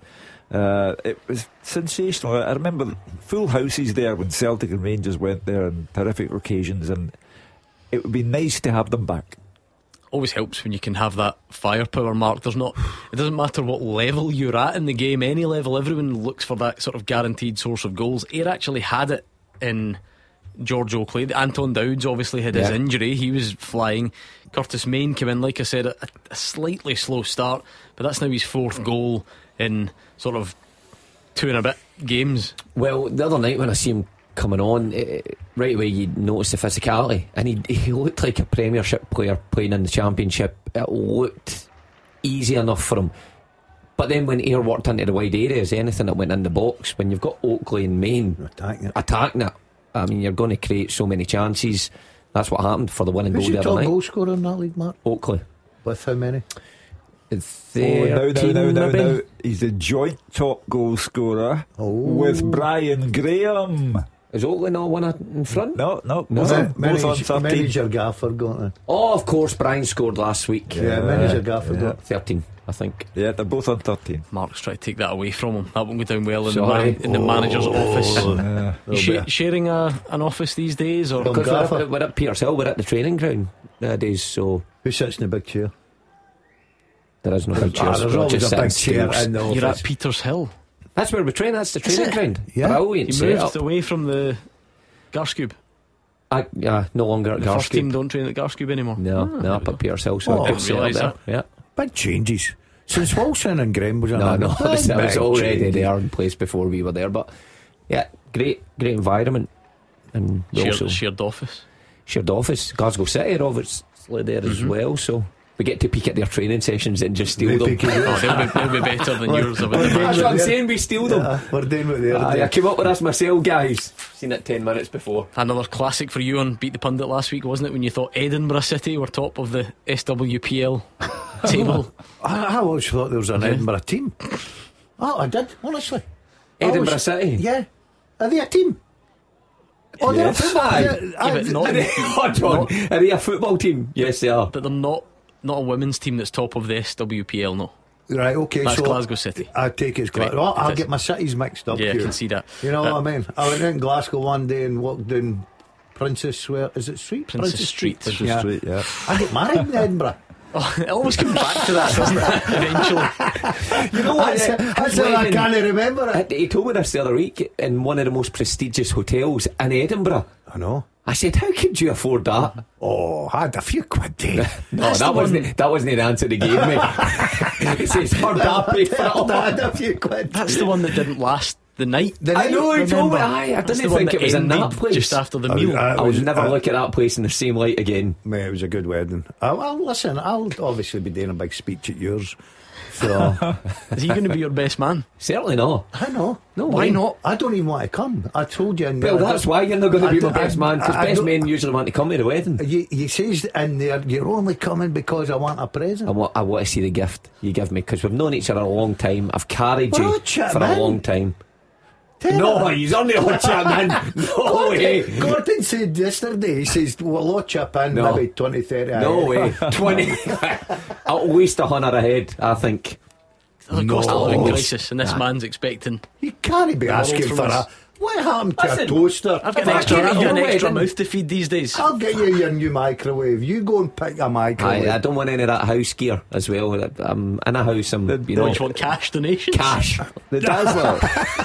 it was sensational. I remember full houses there when Celtic and Rangers went there on terrific occasions, and it would be nice to have them back. Always helps when you can have that firepower, Mark. It doesn't matter what level you're at in the game, any level, everyone looks for that sort of guaranteed source of goals. Ayr actually had it in George Oakley. Anton Dowds obviously had his injury, he was flying. Curtis Main came in, like I said, a slightly slow start, but that's now his 4th goal in sort of 2 and a bit games. Well, the other night when I see him coming on, right away you notice the physicality, and he looked like a Premiership player playing in the Championship. It looked easy enough for him, but then when Ayr worked into the wide areas, anything that went in the box, when you've got Oakley and Main attacking it, I mean, you're going to create so many chances. That's what happened for the winning goal Who's the your other top night. goal scorer in that league, Mark? Oakley. With how many? Now. He's the joint top goal scorer with Brian Graham. Is Oakley not one in front? No. Both on Manager Manager Gaffer got it. Oh, of course, Brian scored last week. Yeah, Manager Gaffer got 13, I think. Yeah, they're both on 13. Mark's trying to take that away from him. That won't go down well in Sorry. the manager's office. Yeah. Sharing an office these days, or Because we're at Peters Hill, we're at the training ground nowadays. So who sits in the big chair? there is no big chair. There's always a big chair in the office. you're at Peters Hill. That's where we train. That's the training ground. Yeah. Brilliant. You moved setup. away from the Garskube. No longer at The first team Garskube. don't train at Garskube anymore. No, up at Peters Hill. So Oh, a I big didn't setup realise there. that. Yeah. Big changes since Wilson and Graham was on. No, it was already changes. there in place before we were there. But yeah, great environment, and we also Shared office. shared office. Glasgow City are obviously there as well, so we get to peek at their training sessions and just steal them. They'll be better than yours. I would imagine. That's what I'm saying, we steal them. We're doing what they're I doing. came up with this myself, guys. Seen it 10 minutes before. Another classic for you on Beat the Pundit last week, wasn't it? When you thought Edinburgh City were top of the SWPL table. I always thought there was an Edinburgh team. Oh, I did, honestly. Edinburgh City? Yeah. Are they a team? Oh, they're a Yes. football. Aye. Yeah, but not- Hold on. Are they a football team? Yes, they are. But they're not a women's team that's top of the SWPL, no. Right, okay, That's so Glasgow City. I take it as Great. Glasgow. I'll It is. get my cities mixed up Yeah, here. I can see that. You know what I mean? I went in Glasgow one day and walked down Princess Square. Is it Street? Princess Street. Princess Street, yeah. I get married in Edinburgh. Oh, it always comes back to that, doesn't it? Eventually. You know what? That's how I can't remember it. He told me this the other week in one of the most prestigious hotels in Edinburgh. I know. I said, how could you afford that? Oh, I had a few quid there. No, that wasn't the answer he gave me. He says, hard to pay for it all. I had a few quid. That's the one that didn't last the night. I know, he told me. Remember? I That's didn't the one think that it was in that ended place. just after the meal. I would never look at that place in the same light again. Mate, it was a good wedding. Well, listen, I'll obviously be doing a big speech at yours. So Is he going to be your best man? Certainly not. I know. No, Why not? I don't even want to come. I told you. Well, that's why you're not going to be my best man, because I best don't- men usually want to come to the wedding. You says in there, you're only coming because I want a present. I want to see the gift you give me, because we've known each other a long time. I've carried We're all you chatting, for a man. long time. Tell No, her. he's only on chap, man. No way. Gordon said yesterday, he says, we'll all chip in No. maybe 20, 30. No way. 20. At least 100 ahead, I think. There's a cost of living No. crisis, and this man's expecting. You can't be the world asking from for us. a. What happened to Listen, a toaster? I've got an extra, came I've to got an your extra wedding- mouth to feed these days. I'll get you your new microwave. You go and pick a microwave. I don't want any of that house gear as well. I'm in a house, you know. You want cash donations? Cash. The Dazzler.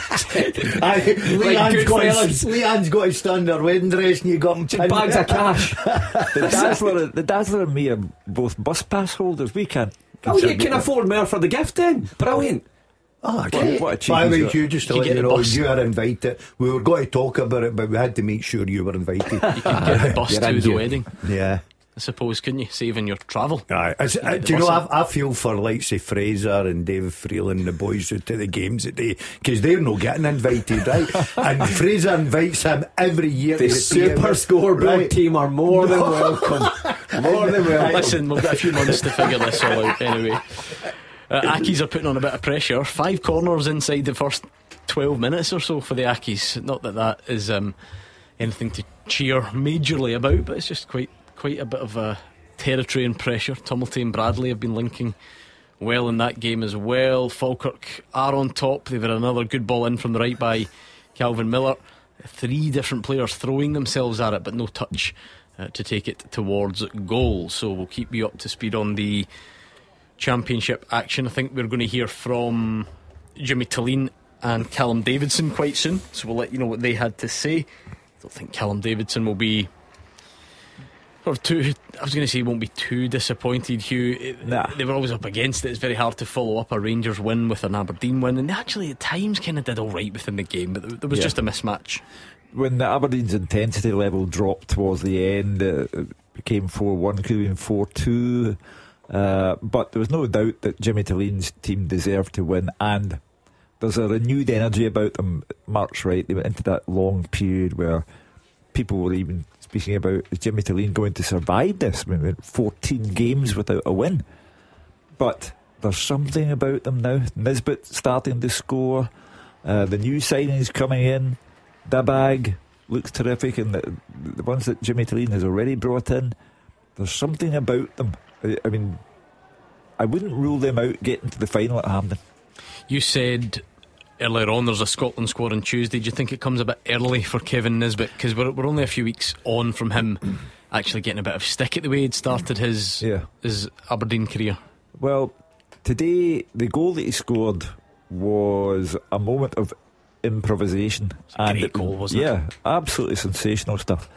Leanne's got to stand her wedding dress and you got him pinned. Bags of cash. The Dazzler and me are both bus pass holders. We can't. Oh, you can afford more for the gift then. Brilliant. Oh, okay. What a cheek By the he's way, got. Hugh, just to You let get you the know, bus. you are invited. We were going to talk about it, but we had to make sure you were invited. You could get the bus You're to in the here. wedding, Yeah. I suppose, couldn't you? Saving your travel. Aye. get the Do you know, bus I feel for like say Fraser and David Freeland, the boys who to the games today, because they're not getting invited, right? And Fraser invites him every year. The to Super Scoreboard right? team are more than welcome. More than welcome. Listen, we've got a few months to figure this all out anyway. Ackies are putting on a bit of pressure. 5 corners inside the first 12 minutes or so for the Ackies. Not that is anything to cheer majorly about, but it's just quite a bit of territory and pressure. Tumilty and Bradley have been linking well in that game as well. Falkirk are on top. They've had another good ball in from the right by Calvin Miller. 3 different players throwing themselves at it, but no touch to take it towards goal. So we'll keep you up to speed on the Championship action. I think we're going to hear from Jimmy Talleen and Callum Davidson quite soon, so we'll let you know what they had to say. I don't think Callum Davidson will be I was going to say he won't be too disappointed, Hugh. Nah. They were always up against it. It's very hard to follow up a Rangers win with an Aberdeen win, and they actually at times kind of did alright within the game, but there was just a mismatch. When the Aberdeen's intensity level dropped towards the end, it became 4-1, could have been 4-2. But there was no doubt that Jimmy Talleen's team deserved to win, and there's a renewed energy about them. Mark's right, they went into that long period where people were even speaking about is Jimmy Tilleen going to survive this. We went 14 games without a win. But there's something about them now. Nisbet starting to score. The new signings coming in. Dabag looks terrific. And the ones that Jimmy Tilleen has already brought in, there's something about them. I mean, I wouldn't rule them out getting to the final at Hampden. You said earlier on there's a Scotland squad on Tuesday. Do you think it comes a bit early for Kevin Nisbet? Because we're only a few weeks on from him actually getting a bit of stick at the way he'd started his Aberdeen career. Well, today the goal that he scored was a moment of improvisation. A great goal, wasn't it? Yeah, absolutely sensational stuff.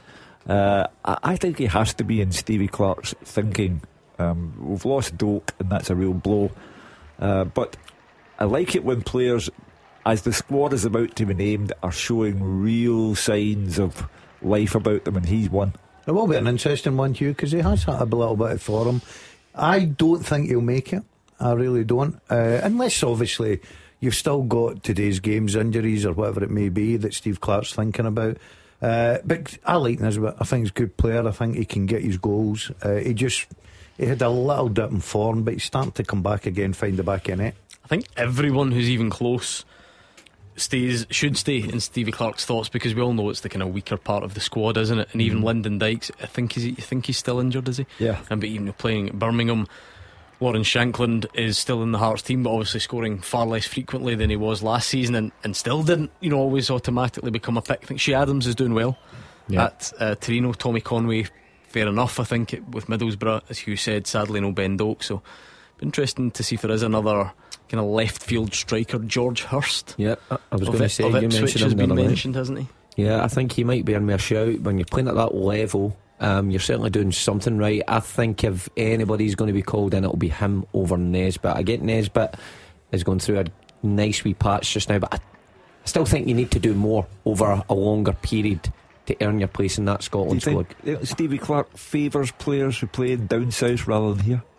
I think he has to be in Stevie Clarke's thinking. We've lost Doak, and that's a real blow. But I like it when players, as the squad is about to be named, are showing real signs of life about them, and he's one. It will be an interesting one, Hugh, because he has had a little bit of form. I don't think he'll make it. I really don't. Unless, obviously, you've still got today's game's injuries or whatever it may be that Steve Clarke's thinking about. But I like Nisbet. I think he's a good player. I think he can get his goals. He had a little dip in form, but he's starting to come back again, find the back of net. I think everyone who's even close should stay in Stevie Clarke's thoughts, because we all know it's the kind of weaker part of the squad, isn't it? And even Lyndon Dykes, I think he's still injured, is he? Yeah. But even playing at Birmingham, Lawrence Shankland is still in the Hearts team, but obviously scoring far less frequently than he was last season, and still didn't always automatically become a pick. I think Shea Adams is doing well at Torino. Tommy Conway, fair enough, I think, with Middlesbrough, as Hugh said. Sadly no Ben Doak, so interesting to see if there is another kind of left field striker. George Hurst, I was going to say, you Ipswich has been mentioned, hasn't he? Yeah, I think he might be on my shout. When you're playing at that level, you're certainly doing something right. I think if anybody's going to be called in, it'll be him over Nesbitt. I get Nesbitt is going through a nice wee patch just now, but I still think you need to do more over a longer period to earn your place in that Scotland squad. Stevie Clarke favours players who play down south rather than here?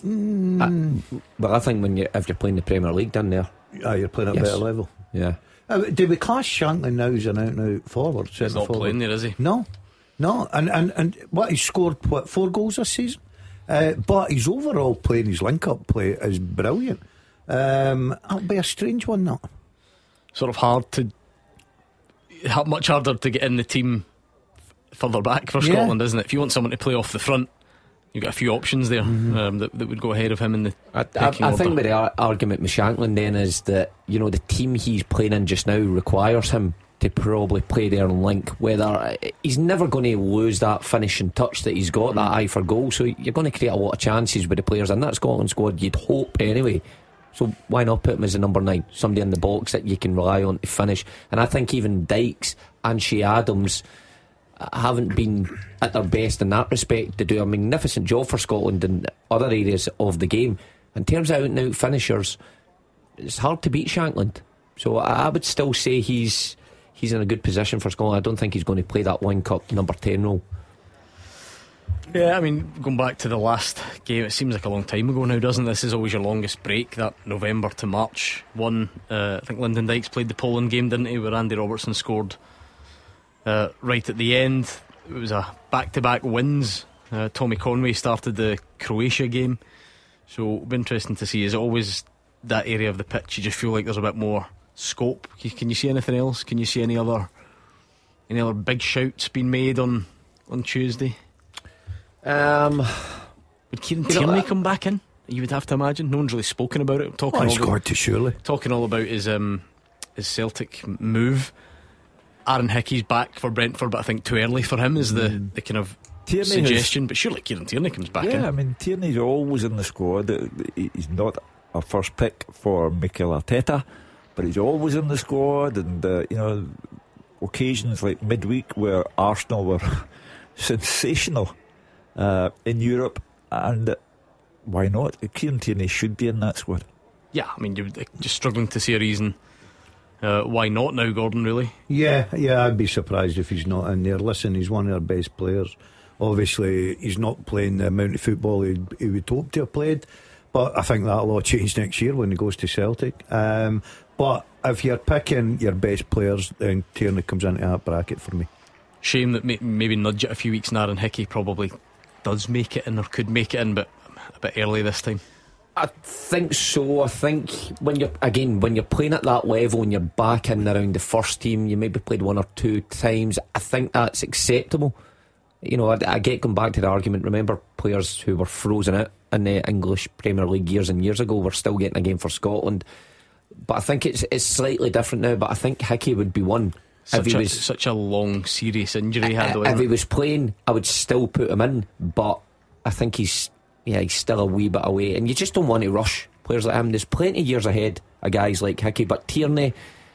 But I think if you're playing the Premier League down there, you're playing at a better level. Yeah. Do we class Shankland now as an out and out forward? He's not playing there, is he? No. And what, he's scored 4 goals this season, but his overall play and his link up play is brilliant. That'll be a strange one, that. Sort of much harder to get in the team further back for Scotland, isn't it? If you want someone to play off the front, you've got a few options there that would go ahead of him in the I think the argument with Shankland then is that, the team he's playing in just now requires him to probably play there and link, whether he's never going to lose that finishing touch that he's got, that eye for goal, so you're going to create a lot of chances with the players in that Scotland squad, you'd hope anyway. So why not put him as a number 9, somebody in the box that you can rely on to finish? And I think even Dykes and Shea Adams haven't been at their best in that respect, to do a magnificent job for Scotland in other areas of the game. In terms of out and out finishers, it's hard to beat Shankland, so I would still say he's in a good position for Scotland. I don't think he's going to play that link up number 10 role. Yeah, I mean, going back to the last game, it seems like a long time ago now, doesn't it? This is always your longest break, that November to March one. I think Lyndon Dykes played the Poland game, didn't he, where Andy Robertson scored right at the end. It was a back-to-back wins. Tommy Conway started the Croatia game, so it'll be interesting to see. Is it always that area of the pitch you just feel like there's a bit more scope? Can you see anything else? Can you see any other big shouts being made on Tuesday? Would Kieran Tierney come back in? You would have to imagine. No one's really spoken about it. He's got to, surely. Talking all about his Celtic move. Aaron Hickey's back for Brentford, but I think too early for him is the kind of Tierney suggestion. But surely Kieran Tierney comes back in. Yeah, I mean, Tierney's always in the squad. He's not a first pick for Mikel Arteta, but he's always in the squad. And occasions like midweek where Arsenal were sensational in Europe, and why not? Kieran Tierney should be in that squad. Yeah, I mean, you're just struggling to see a reason why not now, Gordon, really. Yeah, I'd be surprised if he's not in there. Listen, he's one of our best players. Obviously he's not playing the amount of football he would hope to have played, but I think that'll all change next year when he goes to Celtic. But if you're picking your best players, then Tierney comes into that bracket for me. Shame that maybe nudge it a few weeks and Aaron Hickey probably does make it in or could make it in, but a bit early this time. I think so. I think when you're playing at that level and you're back in around the first team, you maybe played 1 or 2 times, I think that's acceptable. You know, I get going back to the argument. Remember players who were frozen out in the English Premier League years and years ago were still getting a game for Scotland. But I think it's slightly different now. But I think Hickey would be one. Such a long, serious injury he had. If he was playing, I would still put him in. But I think he's still a wee bit away, and you just don't want to rush players like him. There's plenty of years ahead of guys like Hickey, but Tierney,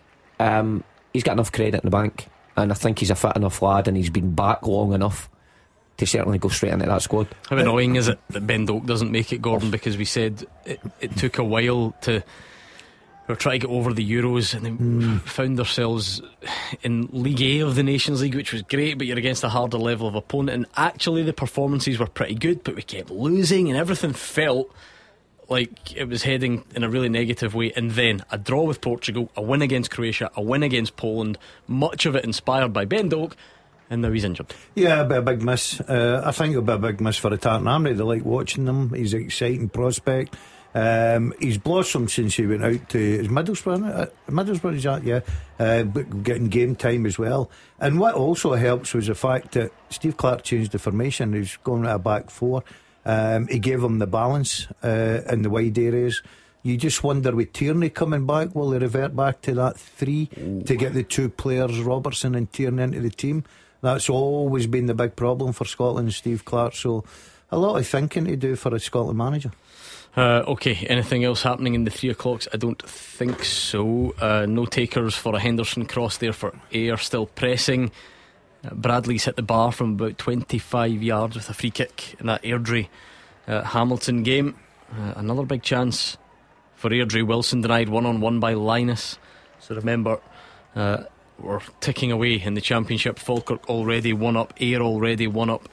he's got enough credit in the bank, and I think he's a fit enough lad, and he's been back long enough to certainly go straight into that squad. How annoying is it that Ben Doak doesn't make it, Gordon? Because we said it took a while to. We were trying to get over the Euros, and then found ourselves in League A of the Nations League, which was great, but you're against a harder level of opponent. And actually the performances were pretty good, but we kept losing, and everything felt like it was heading in a really negative way. And then a draw with Portugal, a win against Croatia, a win against Poland, much of it inspired by Ben Doak, and now he's injured. Yeah, a bit of a big miss. I think it'll be a big miss for the Tartan Army. They like watching them. He's an exciting prospect. He's blossomed since he went out to Middlesbrough. Middlesbrough, is that? Yeah, but getting game time as well. And what also helps was the fact that Steve Clarke changed the formation. He's going to a back 4. He gave him the balance in the wide areas. You just wonder with Tierney coming back, will he revert back to that 3 to get the 2 players, Robertson and Tierney, into the team? That's always been the big problem for Scotland, Steve Clarke. So a lot of thinking to do for a Scotland manager. Okay, anything else happening in the 3 o'clocks? I don't think so. No takers for a Henderson cross there for Ayr, still pressing. Bradley's hit the bar from about 25 yards with a free kick in that Airdrie Hamilton game. Another big chance for Airdrie. Wilson denied 1-on-1 by Linus. So remember, we're ticking away in the Championship. Falkirk already 1 up, Ayr already 1 up,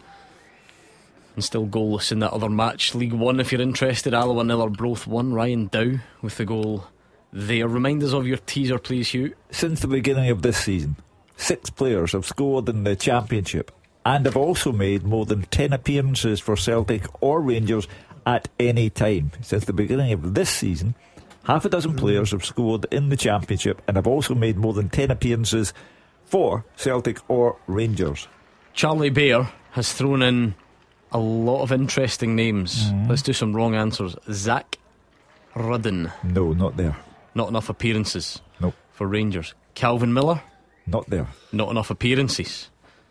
and still goalless in that other match. League One, if you're interested, Alloa 0, Broth 1. Ryan Dow with the goal there. Remind us of your teaser, please, Hugh. Since the beginning of this season, 6 players have scored in the Championship and have also made more than 10 appearances for Celtic or Rangers at any time. Since the beginning of this season, half a dozen players have scored in the Championship and have also made more than 10 appearances for Celtic or Rangers. Charlie Bair has thrown in a lot of interesting names. Let's do some wrong answers. Zach Rudden. No, not there. Not enough appearances. No. For Rangers. Calvin Miller. Not there. Not enough appearances.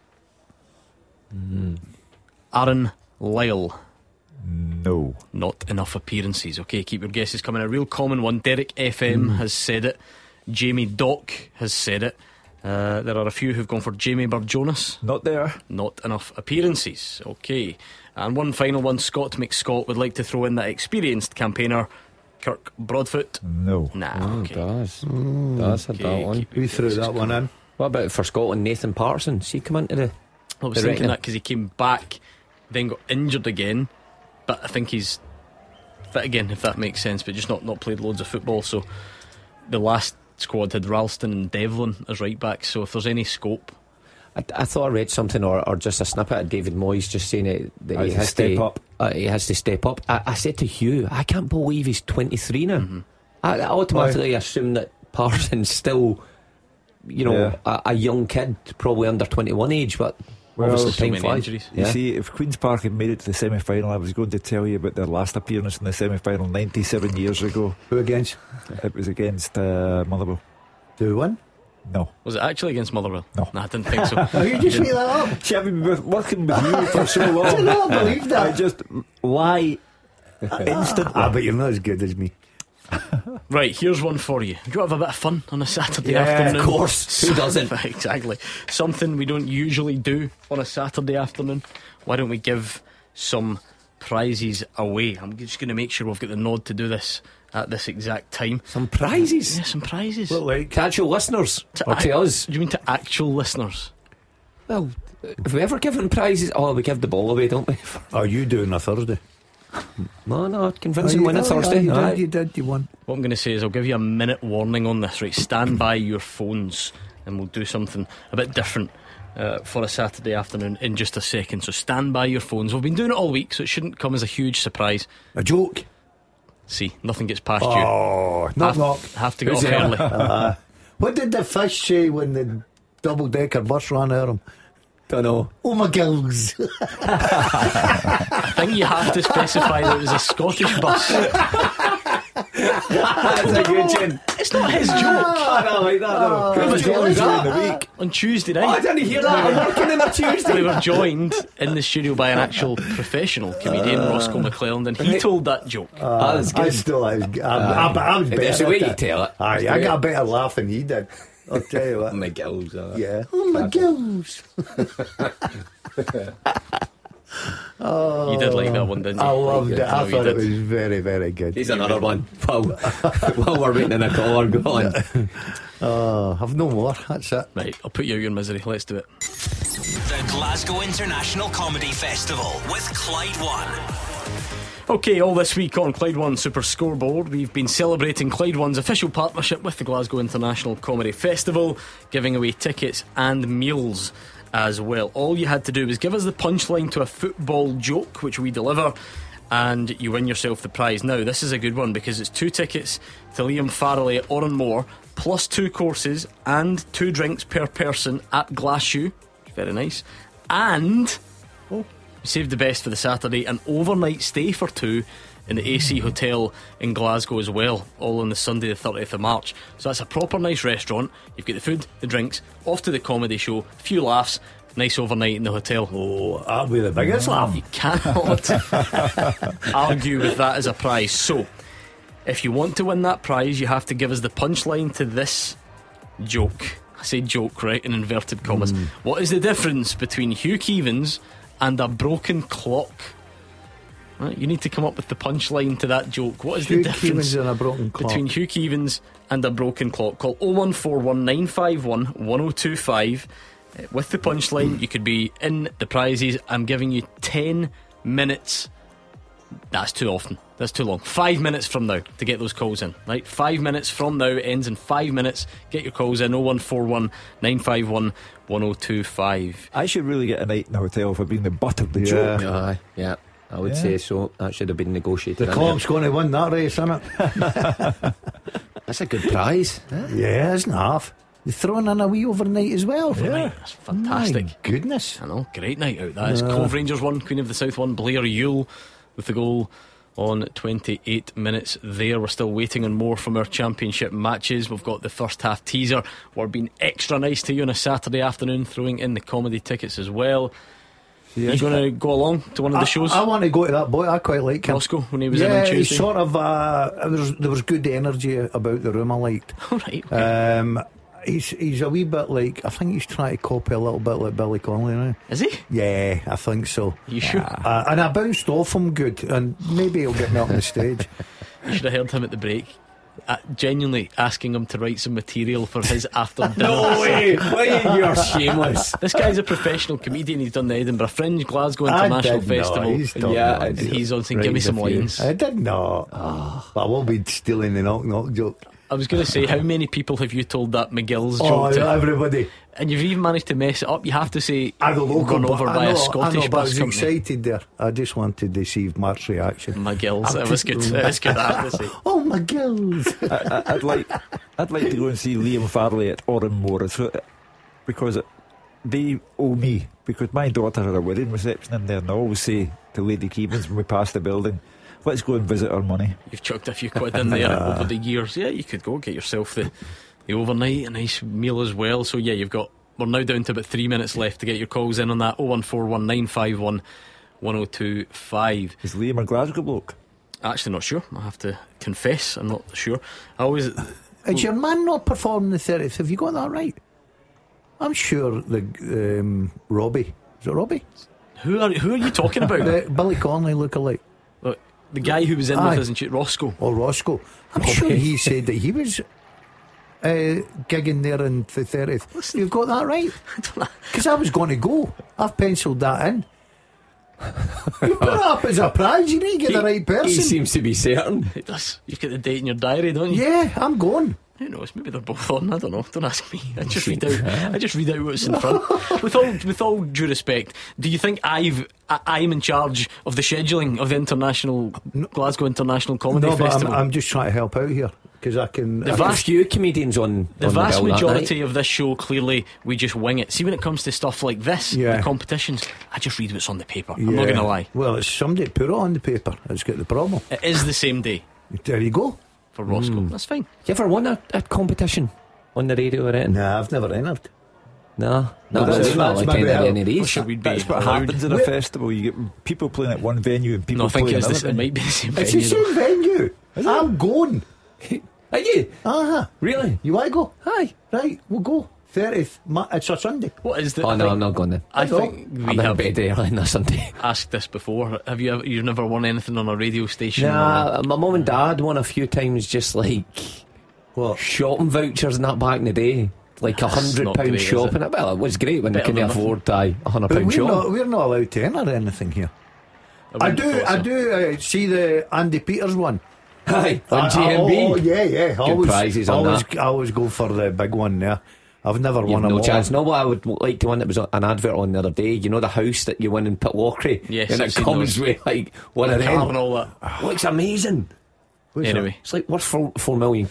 Aaron Lyle. No. Not enough appearances. Okay, keep your guesses coming. A real common one. Derek FM has said it. Jamie Dock has said it. There are a few who've gone for Jamie Burjonas. Not there. Not enough appearances. Okay. And one final one. Scott McScott would like to throw in that experienced campaigner Kirk Broadfoot. No. Nah. Okay. That's had that one. We threw that one in. What about for Scotland, Nathan Patterson? Does he come into the... I was thinking that because he came back, then got injured again, but I think he's fit again, if that makes sense, but just not played loads of football. So the last squad had Ralston and Devlin as right backs, so if there's any scope. I thought I read something or just a snippet of David Moyes just saying that he has to step up. He has to step up. I said to Hugh, I can't believe he's 23 now. I automatically assume that Parsons still, a young kid, probably under 21 age, but obviously time flies. You see, if Queen's Park had made it to the semi-final, I was going to tell you about their last appearance in the semi-final 97 years ago. Who against? It was against Motherwell. Did we win? No. Was it actually against Motherwell? No. I didn't think so. You just made that up. See, I've been working with you for so long. I do not believe that. I just lie instantly. But you're not as good as me. Right, here's one for you. Do you have a bit of fun on a Saturday afternoon? Of course. Who doesn't? Exactly. Something we don't usually do on a Saturday afternoon. Why don't we give some prizes away? I'm just going to make sure we've got the nod to do this at this exact time. Some prizes? Yeah, some prizes. What, like? To actual listeners? Or to us? Do you mean to actual listeners? Well, have we ever given prizes? Oh, we give the ball away, don't we? Are you doing a Thursday? No, convincing win on Thursday. You did, you won. What I'm going to say is I'll give you a minute warning on this. Right, stand by your phones and we'll do something a bit different for a Saturday afternoon in just a second. So stand by your phones. We've been doing it all week, so it shouldn't come as a huge surprise. A joke. See, nothing gets past you. Oh, knock. Have to get off early. What did the fish say when the double-decker bus ran over him? Don't know. Oh my gills. I think you have to specify that it was a Scottish bus. That's a good tune. It's not his joke. I don't like that though. It was during the week. on Tuesday night. Oh, I didn't hear that. I'm working on a Tuesday. We were joined in the studio by an actual professional comedian, Roscoe McClelland, and he told that joke. That's good. I was better. There's a way at you it. tell it. Aye, I got a better laugh than he did. I'll tell you what. My gills. Yeah. Oh my gills. You did like that one, didn't you? I loved it. No, I you thought it did. was very, very good. Here's another one. While we're waiting in a caller, go on. I've no more. That's it. Right, I'll put you out of your misery. Let's do it. The Glasgow International Comedy Festival with Clyde One. Okay, all this week on Clyde One Super Scoreboard, we've been celebrating Clyde One's official partnership with the Glasgow International Comedy Festival, giving away tickets and meals as well. All you had to do was give us the punchline to a football joke, which we deliver, and you win yourself the prize. Now, this is a good one because it's 2 tickets to Liam Farrelly at Oranmore, plus 2 courses and 2 drinks per person at Glasshoe. Very nice. And we saved the best for the Saturday, an overnight stay for 2 in the AC Hotel in Glasgow as well, all on the Sunday the 30th of March. So that's a proper nice restaurant. You've got the food, the drinks, off to the comedy show, a few laughs, nice overnight in the hotel. Oh, that'll be the biggest laugh. You cannot argue with that as a prize. So if you want to win that prize, you have to give us the punchline to this joke. I say joke, right, in inverted commas. What is the difference between Hugh Keevins and a broken clock? Right, you need to come up with the punchline to that joke. What is Hugh the difference Keevins and a broken clock. between Hugh Keevins and a broken clock? Call 01419511025 with the punchline. You could be in the prizes. I'm giving you 10 minutes. That's too often. That's too long. 5 minutes from now to get those calls in. Right, 5 minutes from now. It ends in 5 minutes. Get your calls in. 01419511025. I should really get a night in the hotel for being the butt of the joke. Yeah, I would say so. That should have been negotiated. The clock's going to win that race, isn't it? That's a good prize. Yeah, isn't half. You're throwing in a wee overnight as well. Overnight. That's fantastic. My goodness. I know, great night out. That is Cove Rangers 1, Queen of the South 1. Blair Ewell with the goal on 28 minutes there. We're still waiting on more from our championship matches. We've got the first half teaser. We're being extra nice to you on a Saturday afternoon, throwing in the comedy tickets as well. Are you going to go along to one of the shows? I want to go to that boy. I quite like him. Roscoe, when he was in on Tuesday. He's sort of there was good energy about the room. I liked. All right, okay. He's a wee bit like, I think he's trying to copy a little bit like Billy Connolly now. Is he? Yeah, I think so. Are you sure? And I bounced off him good, and maybe he'll get me up on the stage. You should have heard him at the break, genuinely asking him to write some material for his after dinner. No way! You're shameless. This guy's a professional comedian. He's done the Edinburgh Fringe, Glasgow International Festival. And he's on saying, give me some lines. I did not. But I will be stealing the knock joke. I was going to say, how many people have you told that McGill's joke to? Everybody. And you've even managed to mess it up. You have to say gone over by a Scottish but I bus was company. excited there. I just wanted to see Mark's reaction. McGill's, it was good. It was good, I have to say. Oh, McGill's. I'd like to go and see Liam Farrelly at Oranmore, because they owe me, because my daughter had a wedding reception in there, and I always say to Lady Keevins when we pass the building, let's go and visit our money. You've chucked a few quid in there over the years. Yeah, you could go get yourself the overnight, a nice meal as well. So yeah, we're now down to about 3 minutes left to get your calls in on that. 01419511025. Is Liam a Glasgow bloke? Actually not sure, I have to confess, I'm not sure. Is your man not performing the 30th? Have you got that right? I'm sure the Robbie. Is it Robbie? Who are you talking about? The Billy Connolly lookalike. Look, the guy who was in with us in Roscoe. Oh, Roscoe. I'm sure he said that he was gigging there on the 30th. Listen, you've got that right. Because I was going to go. I've penciled that in. You put it up as a prize. You need to get the right person. He seems to be certain. It does. You've got the date in your diary, don't you? Yeah, I'm going. Who knows? Maybe they're both on. I don't know. Don't ask me. I just read out what's in front. With all due respect, do you think I'm in charge of the scheduling of the Glasgow International Comedy Festival? I'm just trying to help out here because I can. The vast few comedians on the vast majority of this show. Clearly, we just wing it. See, when it comes to stuff like this, the competitions, I just read what's on the paper. I'm not going to lie. Well, it's somebody put it on the paper. It's got the problem. It is the same day. There you go. For Roscoe, that's fine. You ever won a competition on the radio or anything? Nah, I've never entered. No, that's what happens in a festival. You get people playing at one venue and people playing at another. It might be the same It's venue. the same venue. I'm going. Are you? Really? You want to go? Aye. Right, we'll go. 30th. It's a Sunday. What is the? Oh no, I'm not going then. I think I'm in bed early on a Sunday. Asked this before. Have you ever? You've never won anything on a radio station? Nah, my mum and dad won a few times, just like shopping vouchers and that back in the day. Like £100 shopping. Well, it was great when they couldn't afford £100 shopping. We're not allowed to enter anything here. I do see the Andy Peters one. Aye, on GMB. Oh yeah. Good prizes on that. I always go for the big one there. I've never won no a chance. No, what I would like to win, that was an advert on the other day. You know the house that you win in Pitlochry? Yes, and it comes with like one of them and all that. Looks amazing. Anyway, it's like worth £4 million.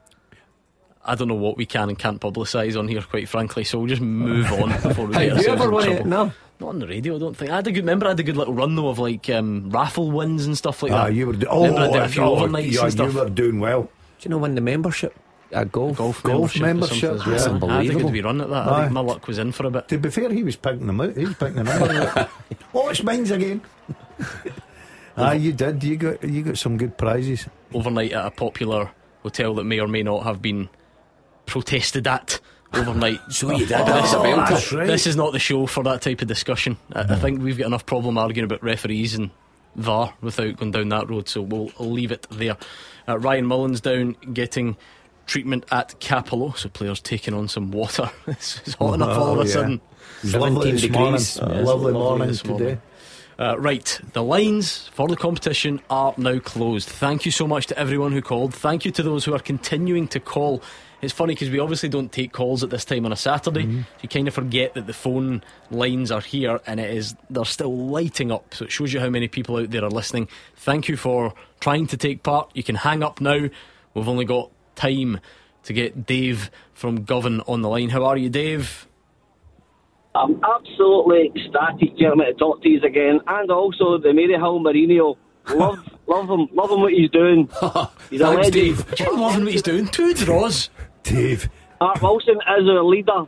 I don't know what we can and can't publicise on here, quite frankly, so we'll just move on before we get Have you ourselves ever in won trouble. it? No. Not on the radio, I don't think. I had a good little run though of like raffle wins and stuff like that. You were remember I did a few overnights and stuff. You were doing well. Do you know when the membership? Golf membership. That's unbelievable. I had a good wee run at that. I think my luck was in for a bit. To be fair, he was picking them out. He was picking them out. Oh, it's mine's again. You did. You got some good prizes. Overnight at a popular hotel that may or may not have been protested at overnight. So you did. This is not the show for that type of discussion. I think we've got enough problem arguing about referees and VAR without going down that road, so we'll leave it there. Ryan Mullins down getting treatment at Capello, so players taking on some water. It's hot enough all of a sudden. 17 degrees. Lovely morning today. Right, the lines for the competition are now closed. Thank you so much to everyone who called. Thank you to those who are continuing to call. It's funny because we obviously don't take calls at this time on a Saturday. You kind of forget that the phone lines are here, and they're still lighting up, so it shows you how many people out there are listening. Thank you for trying to take part. You can hang up now. We've only got time to get Dave from Govan on the line. How are you, Dave? I'm absolutely ecstatic, Jeremy, to talk to you again, and also the Maryhill Mourinho. Love him what he's doing. He's a legend. Dave. I'm loving what he's doing. 2 draws. Dave. Mark Wilson is our leader.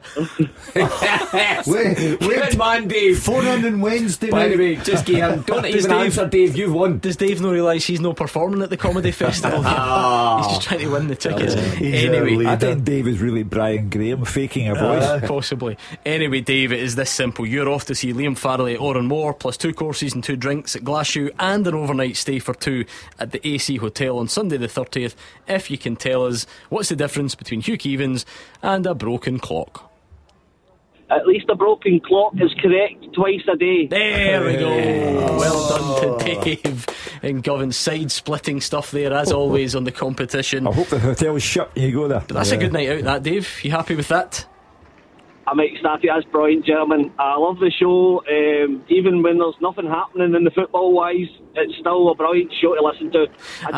Wait, man, Dave. Phone on Wednesday. By the way, just don't even answer, Dave. You've won. Does Dave not realise he's not performing at the comedy festival? He's just trying to win the tickets. Anyway, I think Dave is really Brian Graham faking a voice. Possibly. Anyway, Dave, it is this simple. You're off to see Liam Farrelly at Oranmore, plus 2 courses and 2 drinks at Glasgow, and an overnight stay for 2 at the AC Hotel on Sunday the 30th. If you can tell us what's the difference between Hugh Keevins and a broken clock. At least a broken clock is correct twice a day. There we go. Well done to Dave. And Govan, side splitting stuff there as always on the competition. I hope the hotel's shut and you go there. But that's a good night out, that, Dave. You happy with that? I'm ecstatic. That's brilliant, gentlemen. I love the show. Even when there's nothing happening in the football wise, it's still a brilliant show to listen to.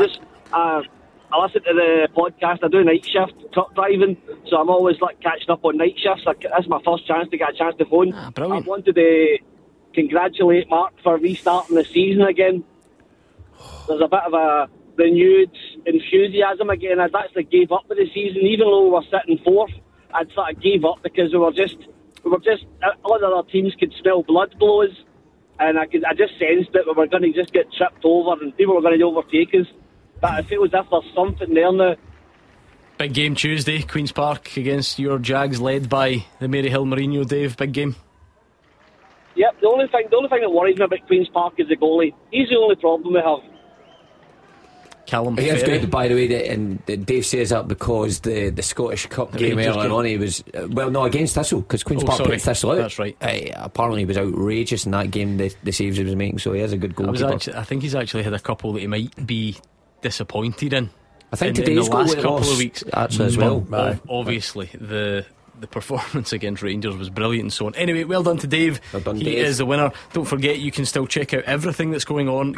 I listen to the podcast. I do night shift truck driving, so I'm always catching up on night shifts. That's my first chance to get a chance to phone. Brilliant. I wanted to congratulate Mark for restarting the season again. There's a bit of a renewed enthusiasm again. I'd actually gave up with the season, even though we were sitting 4th. I'd sort of gave up because we were just all the other teams could smell blood blows, and I just sensed that we were going to just get tripped over and people were going to overtake us. But I feel as if there's something there now. Big game Tuesday, Queen's Park against your Jags, led by the Maryhill Mourinho. Dave, big game. Yep, the only thing that worries me about Queen's Park is the goalie. He's the only problem we have. Callum He is Ferry. good, by the way, and Dave says that because the Scottish Cup game earlier on, he was against Thistle, because Queen's Park put Thistle out. That's right. Apparently he was outrageous in that game, the saves he was making, so he is a good goalkeeper. I think he's actually had a couple that he might be disappointed in. I think in today's the goal last we couple lost of weeks actually as well. Obviously the performance against Rangers was brilliant and so on. Anyway, well done to Dave. Well done, he Dave. is the winner. Don't forget, you can still check out everything that's going on,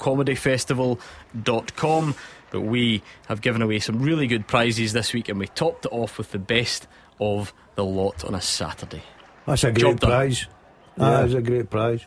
GlasgowComedyFestival.com. But we have given away some really good prizes this week, and we topped it off with the best of the lot on a Saturday. That's a great prize. That is a great prize.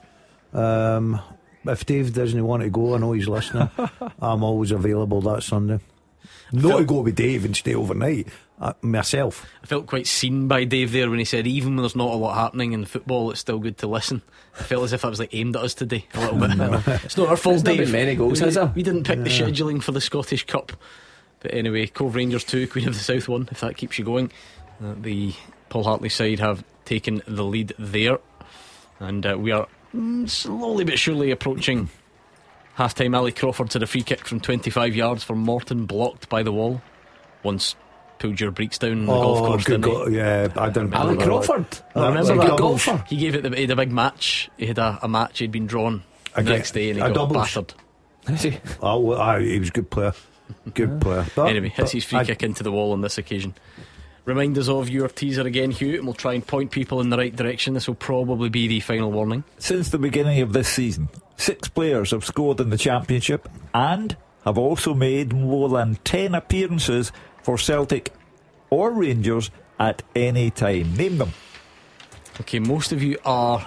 If Dave doesn't want to go, I know he's listening. I'm always available that Sunday. Not to go with Dave and stay overnight. Myself. I felt quite seen by Dave there when he said even when there's not a lot happening in football, it's still good to listen. I felt as if that was like aimed at us today a little bit. It's not our fault, There's not Dave. been many goals, has there? We didn't pick the scheduling for the Scottish Cup. But anyway, Cove Rangers 2, Queen of the South 1, if that keeps you going. The Paul Hartley side have taken the lead there, and we are slowly but surely approaching half time. Ali Crawford had a free kick from 25 yards for Morton, blocked by the wall. Once pulled your breeks down on the golf course, didn't he? Yeah, I didn't. Ali Crawford. I remember that golfer. He gave it. He had a big match. He had a match. He'd been drawn the next day, and he got doubles. battered. He was a good player. Good player. Anyway, hits his free kick into the wall on this occasion. Remind us of your teaser again, Hugh, and we'll try and point people in the right direction. This will probably be the final warning. Since the beginning of this season, 6 players have scored in the Championship and have also made more than 10 appearances for Celtic or Rangers at any time. Name them. Okay, most of you are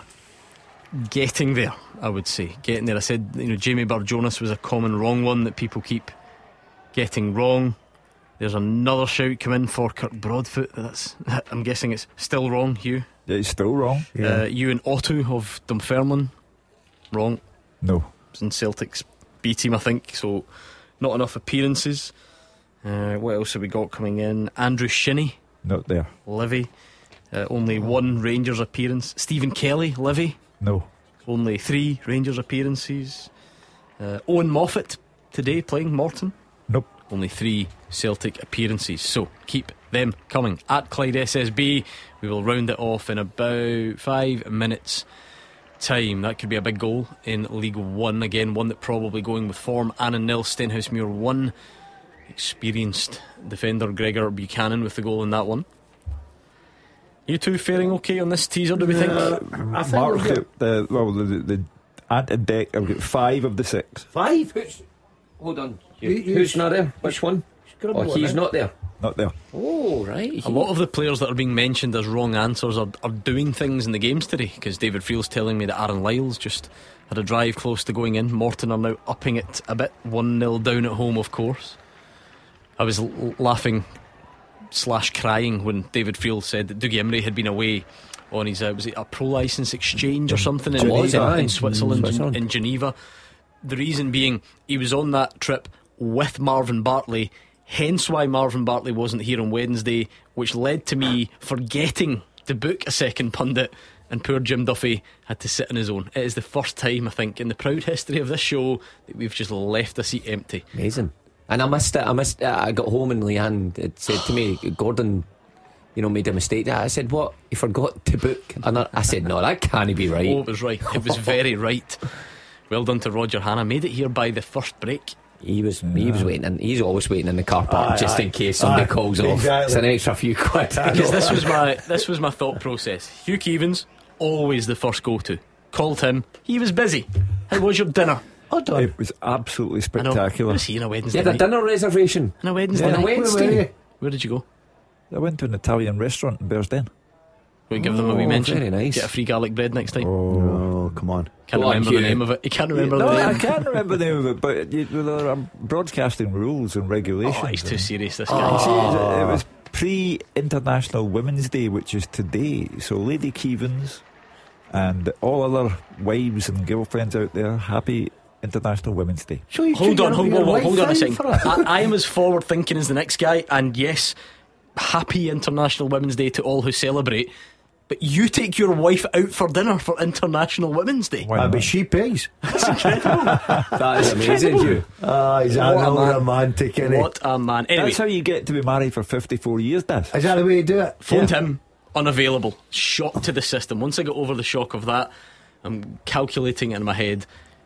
getting there, I would say. Getting there. I said, Jamie Burr-Jonas was a common wrong one that people keep getting wrong. There's another shout come in for Kirk Broadfoot. I'm guessing it's still wrong, Hugh. It's still wrong. Ewan Otto of Dunfermline. Wrong. No. It's in Celtic's B team, I think. So not enough appearances. What else have we got coming in? Andrew Shinnie. Not there. Livy. Only 1 Rangers appearance. Stephen Kelly, Livy. No. Only 3 Rangers appearances. Owen Moffat today playing Morton. Nope. Only 3 Celtic appearances. So keep them coming. At Clyde SSB, we will round it off in about 5 minutes time. That could be a big goal in League One. Again, one that probably going with form. Annan 0, Stenhousemuir 1. Experienced defender Gregor Buchanan with the goal in that one. You two faring okay on this teaser, do we think? I think Mark, the Ant and Deck have got 5 of the 6. 5? Hold on. Who's not there? Which one? He's not there. Not there. Oh, right. A lot of the players that are being mentioned as wrong answers are doing things in the games today, because David Friel's telling me that Aaron Lyles just had a drive close to going in. Morton are now upping it a bit, 1-0 down at home, of course. I was laughing / crying when David Friel said that Dougie Imrie had been away on his was it a pro licence exchange or something in Switzerland, in Geneva. The reason being he was on that trip with Marvin Bartley, hence why Marvin Bartley wasn't here on Wednesday, which led to me forgetting to book a second pundit, and poor Jim Duffy had to sit on his own. It is the first time, I think, in the proud history of this show that we've just left a seat empty. Amazing. And I missed it. I got home and Leanne had said to me, Gordon, made a mistake. I said, what? He forgot to book. And I said, no, that can't be right. Oh, it was right. It was very right. Well done to Roger Hanna. Made it here by the first break. He was waiting, and he's always waiting in the car park just in case somebody calls off. Exactly. It's an extra few quid. Because this was my thought process. Hugh Keevins, always the first go-to. Called him. He was busy. How was your dinner? It was absolutely spectacular. Where was he on a Wednesday You had a dinner reservation on a Wednesday night? Where did you go? I went to an Italian restaurant in Bearsden. We'll give them a wee mention. Very nice. Get a free garlic bread next time. Oh, come on. Can't remember the name of it. You can't remember the name. I can't remember the name of it, but there are broadcasting rules and regulations. Oh, he's too serious, this guy. It was pre-International Women's Day, which is today. So Lady Keevins and all other wives and girlfriends out there, happy International Women's Day. Hold on a second. I am as forward thinking as the next guy, and yes, happy International Women's Day to all who celebrate. But you take your wife out for dinner for International Women's Day. But she pays. That's incredible. That is amazing, you. He's a romantic, isn't he? What a man. Anyway, that's how you get to be married for 54 years, Daz. Is that the way you do it? Phoned him, unavailable. Shock to the system. Once I got over the shock of that, I'm calculating in my head.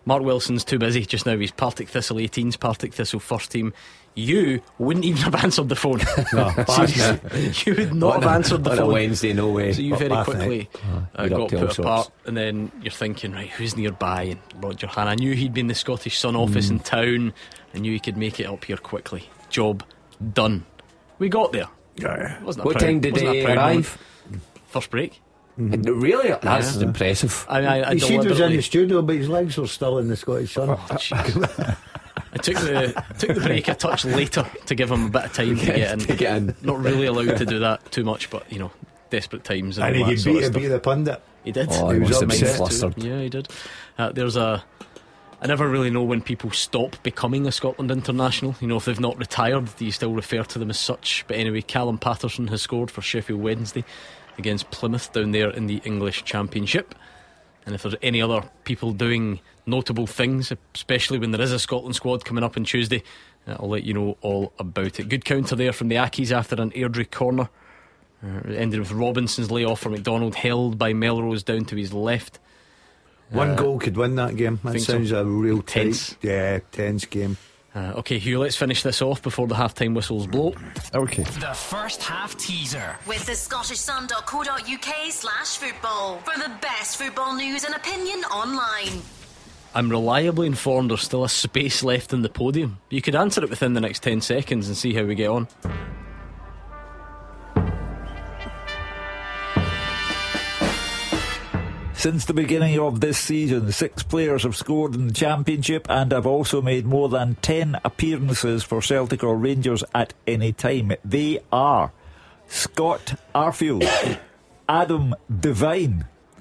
Mark Wilson's too busy just now. He's Partick Thistle 18s, Partick Thistle first team. You wouldn't even have answered the phone. No, you would not have answered the on phone a Wednesday, no way. So you very quickly got to all put apart, and then you're thinking, right, who's nearby? And Roger Hannah. I knew he'd been in the Scottish Sun office in town. I knew he could make it up here quickly. Job done. We got there. What time did they arrive? First break. Really? That's impressive. I He said he was in the studio, but his legs were still in the Scottish Sun. I took the break a touch later to give him a bit of time to get in. Not really allowed to do that too much, but you know, desperate times. And he could beat the pundit. He did. Oh, he was upset. Yeah, he did. I never really know when people stop becoming a Scotland international. You know, if they've not retired, do you still refer to them as such? But anyway, Callum Patterson has scored for Sheffield Wednesday against Plymouth down there in the English Championship. And if there's any other people doing notable things, especially when there is a Scotland squad coming up on Tuesday, I'll let you know all about it. Good counter there from the Ackies after an Airdrie corner. It ended with Robinson's layoff for McDonald, held by Melrose down to his left. One goal could win that game. That sounds a real tense. Tense game. Okay, Hugh, let's finish this off before the half-time whistles blow. Okay. The first half teaser with the scottishsun.co.uk/football for the best football news and opinion online. I'm reliably informed there's still a space left in the podium. You could answer it within the next 10 seconds and see how we get on. Since the beginning of this season, 6 players have scored in the Championship and have also made more than 10 appearances for Celtic or Rangers at any time. They are Scott Arfield, Adam Devine,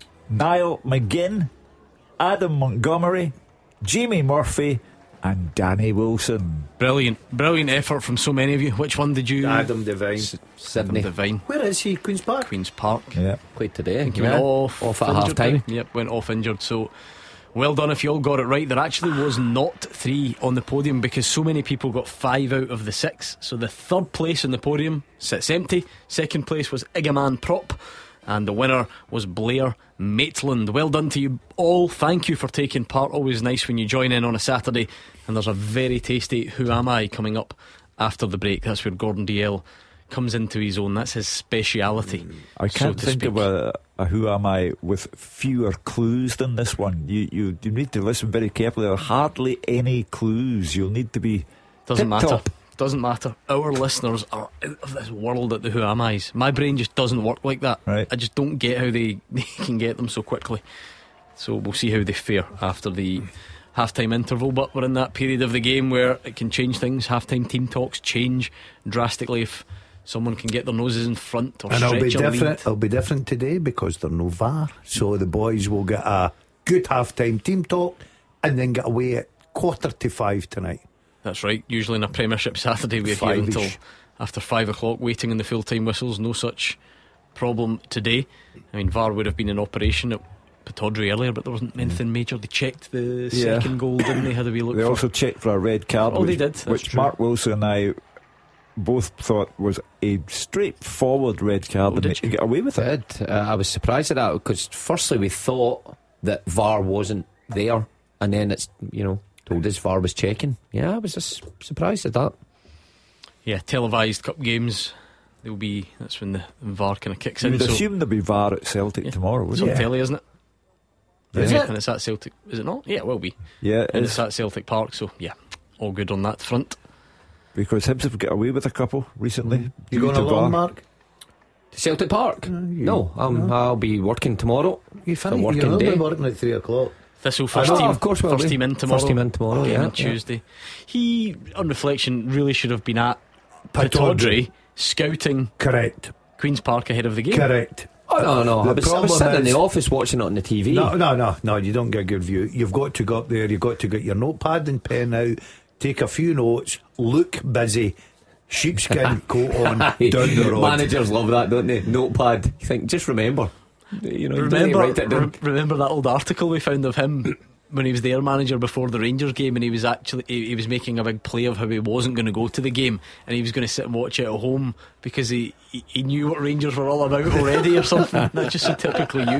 Niall McGinn, Adam Montgomery, Jamie Murphy and Danny Wilson. Brilliant effort from so many of you. Which one did you? Adam Devine. Sydney. Adam Devine. Where is he? Queen's Park? Queen's Park. Yeah. Played today. I think he went off at half time. Yep, went off injured. So well done if you all got it right. There actually was not 3 on the podium because so many people got 5 out of the 6. So the third place in the podium sits empty. Second place was Igaman Prop, and the winner was Blair Maitland. Well done to you all. Thank you for taking part. Always nice when you join in on a Saturday. And there's a very tasty Who Am I coming up after the break. That's where Gordon DL comes into his own. That's his speciality. I can't think of a Who Am I with fewer clues than this one. You need to listen very carefully. There are hardly any clues. You'll need to be Doesn't matter. tip-top. Doesn't matter. Our listeners are out of this world at the Who Am I's. My brain just doesn't work like that. Right. I just don't get how they can get them so quickly. So we'll see how they fare after the half-time interval. But we're in that period of the game where it can change things. Half-time team talks change drastically if someone can get their noses in front or and stretch it'll be a different. lead. It'll be different today because there's no VAR. So the boys will get a good half-time team talk and then get away at 4:45 tonight. That's right. Usually in a Premiership Saturday we're here 5-ish. until after 5 o'clock waiting in the full-time whistles. No such problem today. I mean, VAR would have been in operation at Pittodrie earlier, but there wasn't anything major. They checked the second goal, didn't they? Had a wee look. They also checked for a red card. Oh, they did. That's which true. Mark Wilson and I both thought was a straightforward red card, and did they got away with it. I was surprised at that because firstly we thought that VAR wasn't there, and then it's told us VAR was checking. Yeah, I was just surprised at that. Yeah, televised cup games. That's when the VAR kind of kicks in. You'd assume there'll be VAR at Celtic tomorrow, It's wouldn't on it? telly, isn't it? Is it? And it's at Celtic. Is it not? Yeah, it will be. Yeah, it And is. it's at Celtic Park, so yeah, all good on that front. Because Hibs have got away with a couple recently. You due going to along, VAR. Mark? To Celtic Park? No, I'll be working tomorrow. You It's a finish? working You'll day. be working at 3 o'clock. Thistle Oh, first team. of course we'll first be. team in tomorrow. First team in tomorrow, Game yeah, on Tuesday. He, on reflection, really should have been at Pittodrie scouting Correct. Queen's Park ahead of the game. Correct. Oh no, I The was problem sitting in the is- office watching it on the TV. No, you don't get a good view. You've got to go up there, you've got to get your notepad and pen out, take a few notes, look busy, sheepskin coat on, down the road. Managers love that, don't they? Notepad. You think, just remember. You don't need to write it down. Remember that old article we found of him when he was their manager before the Rangers game, and he was making a big play of how he wasn't going to go to the game and he was going to sit and watch it at home because he knew what Rangers were all about already or something. That's just so typically you.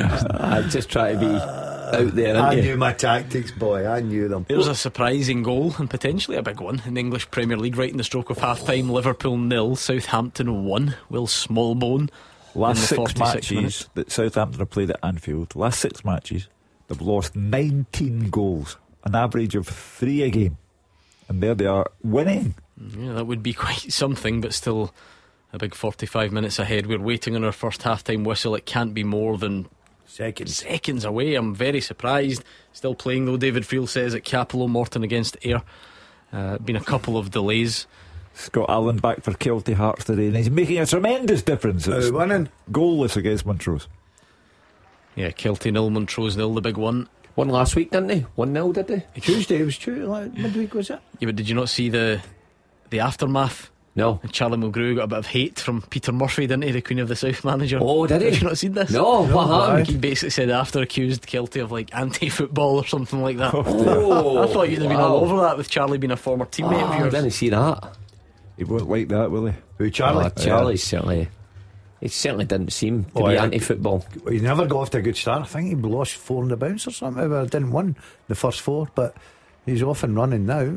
I just try to be out there. I knew my tactics, boy. I knew them. There's a surprising goal, and potentially a big one, in the English Premier League right in the stroke of half time. Liverpool 0, Southampton 1. Will Smallbone. Last 6 matches that Southampton have played at Anfield, last 6 matches, they've lost 19 goals, an average of 3 a game, and there they are winning. Yeah, that would be quite something, but still a big 45 minutes ahead. We're waiting on our first half-time whistle. It can't be more than seconds away. I'm very surprised. Still playing though, David Friel says, at Capello. Morton against Ayr. Been a couple of delays. Scott Allen back for Kelty Hearts today, and he's making a tremendous difference. It's winning goalless against Montrose. Yeah, Kelty 0, Montrose 0, the big one. Won last week, didn't they? 1-0, did they? Tuesday, it was midweek, was it? Yeah, but did you not see the aftermath? No. And Charlie Mulgrew got a bit of hate from Peter Murphy, didn't he, the Queen of the South manager? Oh, did he? Have you not seen this? No, what happened? He basically said after accused Kelty of like anti-football or something like that. Oh, I thought you'd have been all over that with Charlie being a former teammate of yours. I didn't see that. He won't like that, will he? Who, Charlie? Charlie certainly. He certainly didn't seem to be anti-football. He never got off to a good start. I think he lost 4 on the bounce or something. Well, didn't win the first 4, but he's off and running now.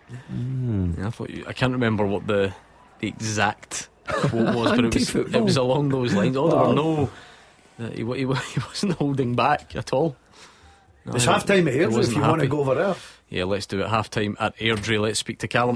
Yeah, I can't remember what the exact quote was, but it was along those lines. There were no. He wasn't holding back at all. No, it's half time at Airdrie if you want to go over there. Yeah, let's do it. Half time at Airdrie. Let's speak to Callum.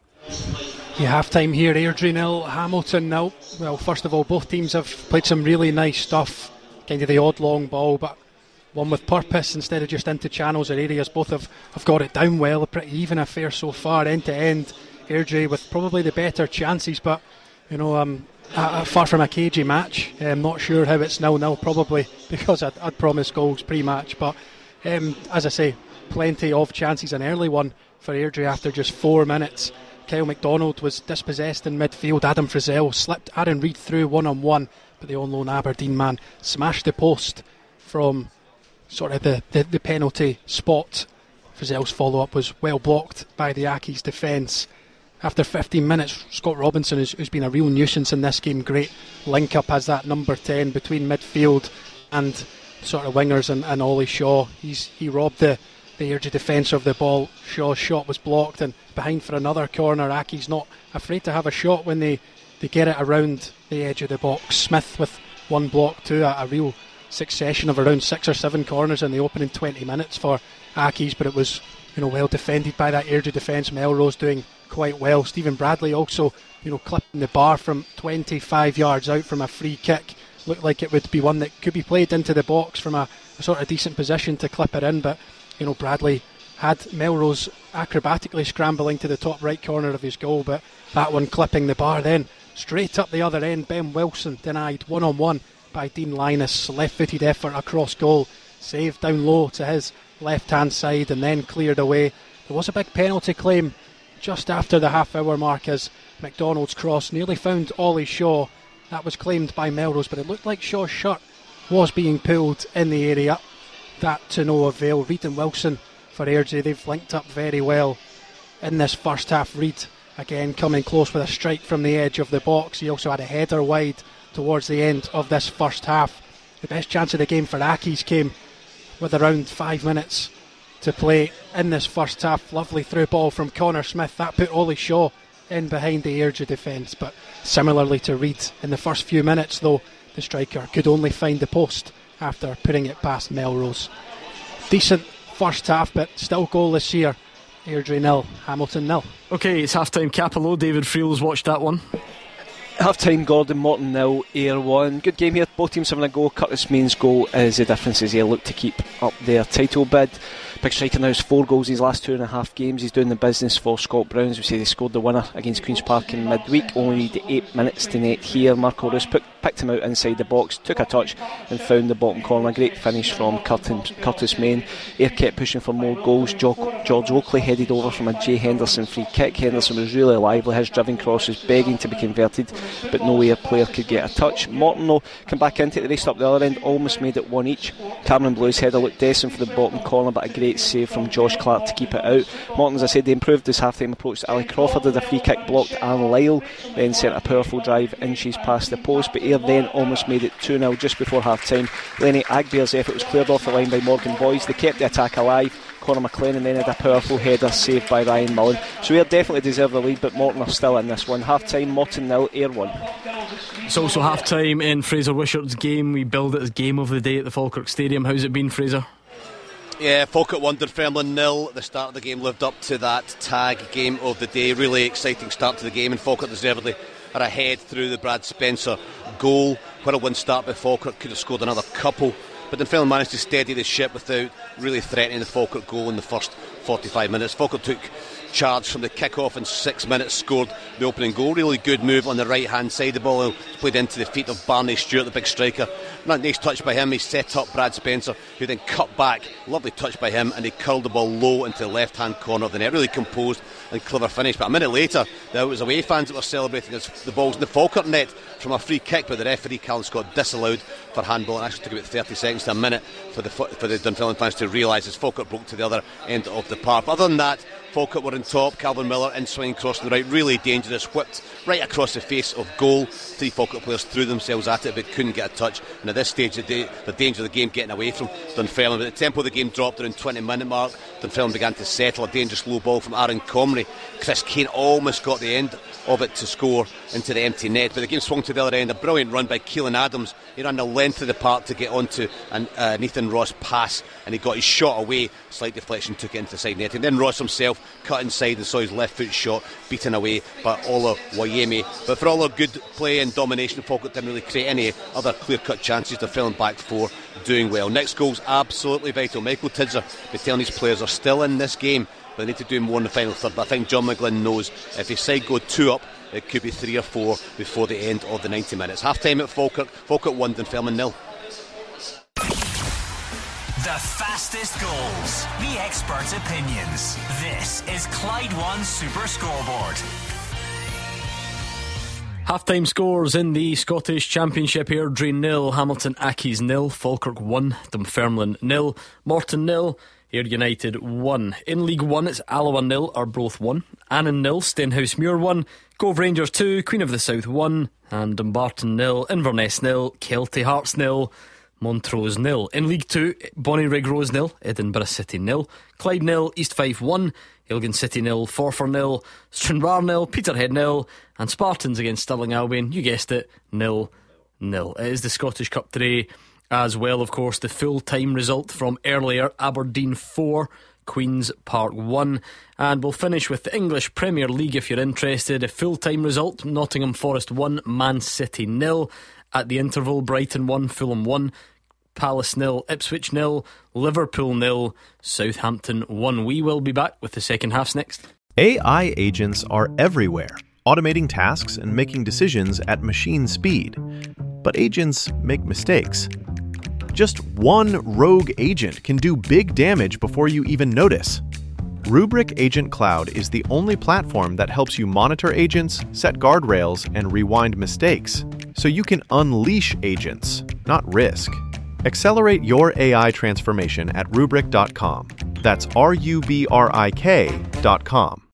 Yeah, half time here, Airdrie 0, Hamilton 0. Well, first of all, both teams have played some really nice stuff, kind of the odd long ball, but one with purpose instead of just into channels or areas. Both have got it down well, a pretty even affair so far, end to end. Airdrie with probably the better chances, but far from a cagey match. I'm not sure how it's 0-0, probably because I'd promised goals pre-match, but as I say, plenty of chances. An early one for Airdrie after just 4 minutes. Kyle MacDonald was dispossessed in midfield. Adam Frizzell slipped Aaron Reid through 1-on-1, but the on-loan Aberdeen man smashed the post from sort of the penalty spot. Frizzell's follow-up was well blocked by the Accies defence. After 15 minutes, Scott Robinson, who's been a real nuisance in this game, great link-up as that number 10 between midfield and sort of wingers and Ollie Shaw. He robbed the Airdrie defence of the ball. Shaw's shot was blocked and behind for another corner. Accies not afraid to have a shot when they get it around the edge of the box. Smith with one block too, a real succession of around 6 or 7 corners in the opening 20 minutes for Accies, but it was well defended by that Airdrie defence. Melrose doing quite well. Stephen Bradley also clipping the bar from 25 yards out from a free kick. Looked like it would be one that could be played into the box from a sort of decent position to clip it in, but Bradley had Melrose acrobatically scrambling to the top right corner of his goal, but that one clipping the bar. Then straight up the other end, Ben Wilson denied 1-on-1 by Dean Linus. Left-footed effort across goal, saved down low to his left-hand side and then cleared away. There was a big penalty claim just after the half-hour mark as McDonald's cross nearly found Ollie Shaw. That was claimed by Melrose, but it looked like Shaw's shirt was being pulled in the area. That to no avail. Reid and Wilson for Airdrie, they've linked up very well in this first half. Reid again coming close with a strike from the edge of the box. He also had a header wide towards the end of this first half. The best chance of the game for Accies came with around 5 minutes to play in this first half. Lovely through ball from Connor Smith. That put Ollie Shaw in behind the Airdrie defence, but similarly to Reid in the first few minutes though, the striker could only find the post after putting it past Melrose. Decent first half, but still goalless here. Airdrie 0, Hamilton 0. Okay, it's half time. Capello, David Friel's watched that one. Half time, Gordon Morton 0, Ayr 1. Good game here, both teams having a go. Curtis Main's goal is the difference as they look to keep up their title bid. Big striker now has 4 goals in his last 2.5 games. He's doing the business for Scott Browns. We say they scored the winner against Queen's Park in midweek. Only needed 8 minutes to net here. Marco Ruspik picked him out inside the box, took a touch and found the bottom corner. Great finish from Curtis Main. Ayr kept pushing for more goals. George Oakley headed over from a Jay Henderson free kick. Henderson was really lively. His driven cross was begging to be converted, but no Ayr player could get a touch. Morton, though, came back into the race up the other end, almost made it one each. Cameron Blue's header looked destined for the bottom corner, but a great save from Josh Clark to keep it out. Morton, as I said, they improved his half-time approach to Ali Crawford, had a free kick blocked Alan Lyle, then sent a powerful drive inches past the post, but Ayr then almost made it 2-0 just before half-time. Lenny Agbear's effort was cleared off the line by Morgan Boys. They kept the attack alive. Conor McLennan then had a powerful header saved by Ryan Mullen. So Ayr definitely deserve the lead, but Morton are still in this one. Half-time, Morton 0, Ayr 1. It's also half-time in Fraser Wishart's game. We billed it as game of the day at the Falkirk Stadium. How's it been, Fraser? Yeah, Falkirk 1, Dunfermline 0. The start of the game lived up to that tag game of the day. Really exciting start to the game, and Falkirk deservedly are ahead through the Brad Spencer goal. Whirlwind start by Falkirk, could have scored another couple, but Dunfermline managed to steady the ship without really threatening the Falkirk goal in the first 45 minutes. Falkirk took charge from the kick-off in 6 minutes, scored the opening goal. Really good move on the right-hand side. The ball played into the feet of Barney Stewart, the big striker. Nice touch by him. He set up Brad Spencer, who then cut back. Lovely touch by him, and he curled the ball low into the left-hand corner of the net. Really composed and clever finish. But a minute later, there was away fans that were celebrating as the ball's in the Falkirk net from a free kick, but the referee, Callum Scott, disallowed for handball. It actually took about 30 seconds to a minute for the Dunfermline fans to realise as Falkirk broke to the other end of the park. But other than that, Falkirk were on top. Calvin Miller in swinging cross to the right, really dangerous, whipped right across the face of goal. 3 Falkirk players threw themselves at it but couldn't get a touch, and at this stage the danger of the game getting away from Dunfermline. But the tempo of the game dropped around 20-minute mark. Dunfermline began to settle. A dangerous low ball from Aaron Comrie. Chris Kane almost got the end of it to score into the empty net, but the game swung to the other end. A brilliant run by Keelan Adams. He ran the length of the park to get onto an Nathan Ross pass, and he got his shot away. Slight deflection, took it into the side net, and then Ross himself cut inside and saw his left foot shot beaten away by Ola Wayemi. But for all their good play and domination, Falkirk didn't really create any other clear-cut chances. They're filling back 4, doing well. Next goal's absolutely vital. Michael Tidser be telling his players are still in this game, but they need to do more in the final third. But I think John McGlynn knows if his side go 2 up, it could be 3 or 4 before the end of the 90 minutes. Half time at Falkirk 1, Dunfermline 0. The fastest goals, the experts' opinions. This is Clyde One Super Scoreboard. Half-time scores in the Scottish Championship: Airdrie 0, Hamilton Accies 0, Falkirk 1, Dunfermline 0, Morton 0, Ayr United 1. In League 1, it's Alloa 0, Arbroath 1, Annan 0, Stenhousemuir 1, Cove Rangers 2, Queen of the South 1, and Dumbarton 0, Inverness 0, Kelty Hearts 0, Montrose 0. In League 2, Bonnyrigg Rose 0, Edinburgh City 0, Clyde 0, East Fife 1, Elgin City 0, Forfar 0, Stranraer 0, Peterhead 0, and Spartans against Stirling Albion, you guessed it, 0-0. It is the Scottish Cup today as well, of course. The full-time result from earlier: Aberdeen 4, Queen's Park 1. And we'll finish with the English Premier League if you're interested. A full-time result: Nottingham Forest 1, Man City 0. At the interval, Brighton 1, Fulham 1, Palace 0, Ipswich 0, Liverpool 0, Southampton 1. We will be back with the second halves next. AI agents are everywhere, automating tasks and making decisions at machine speed. But agents make mistakes. Just one rogue agent can do big damage before you even notice. Rubrik Agent Cloud is the only platform that helps you monitor agents, set guardrails, and rewind mistakes, so you can unleash agents, not risk. Accelerate your AI transformation at Rubrik.com. That's RUBRIK.com.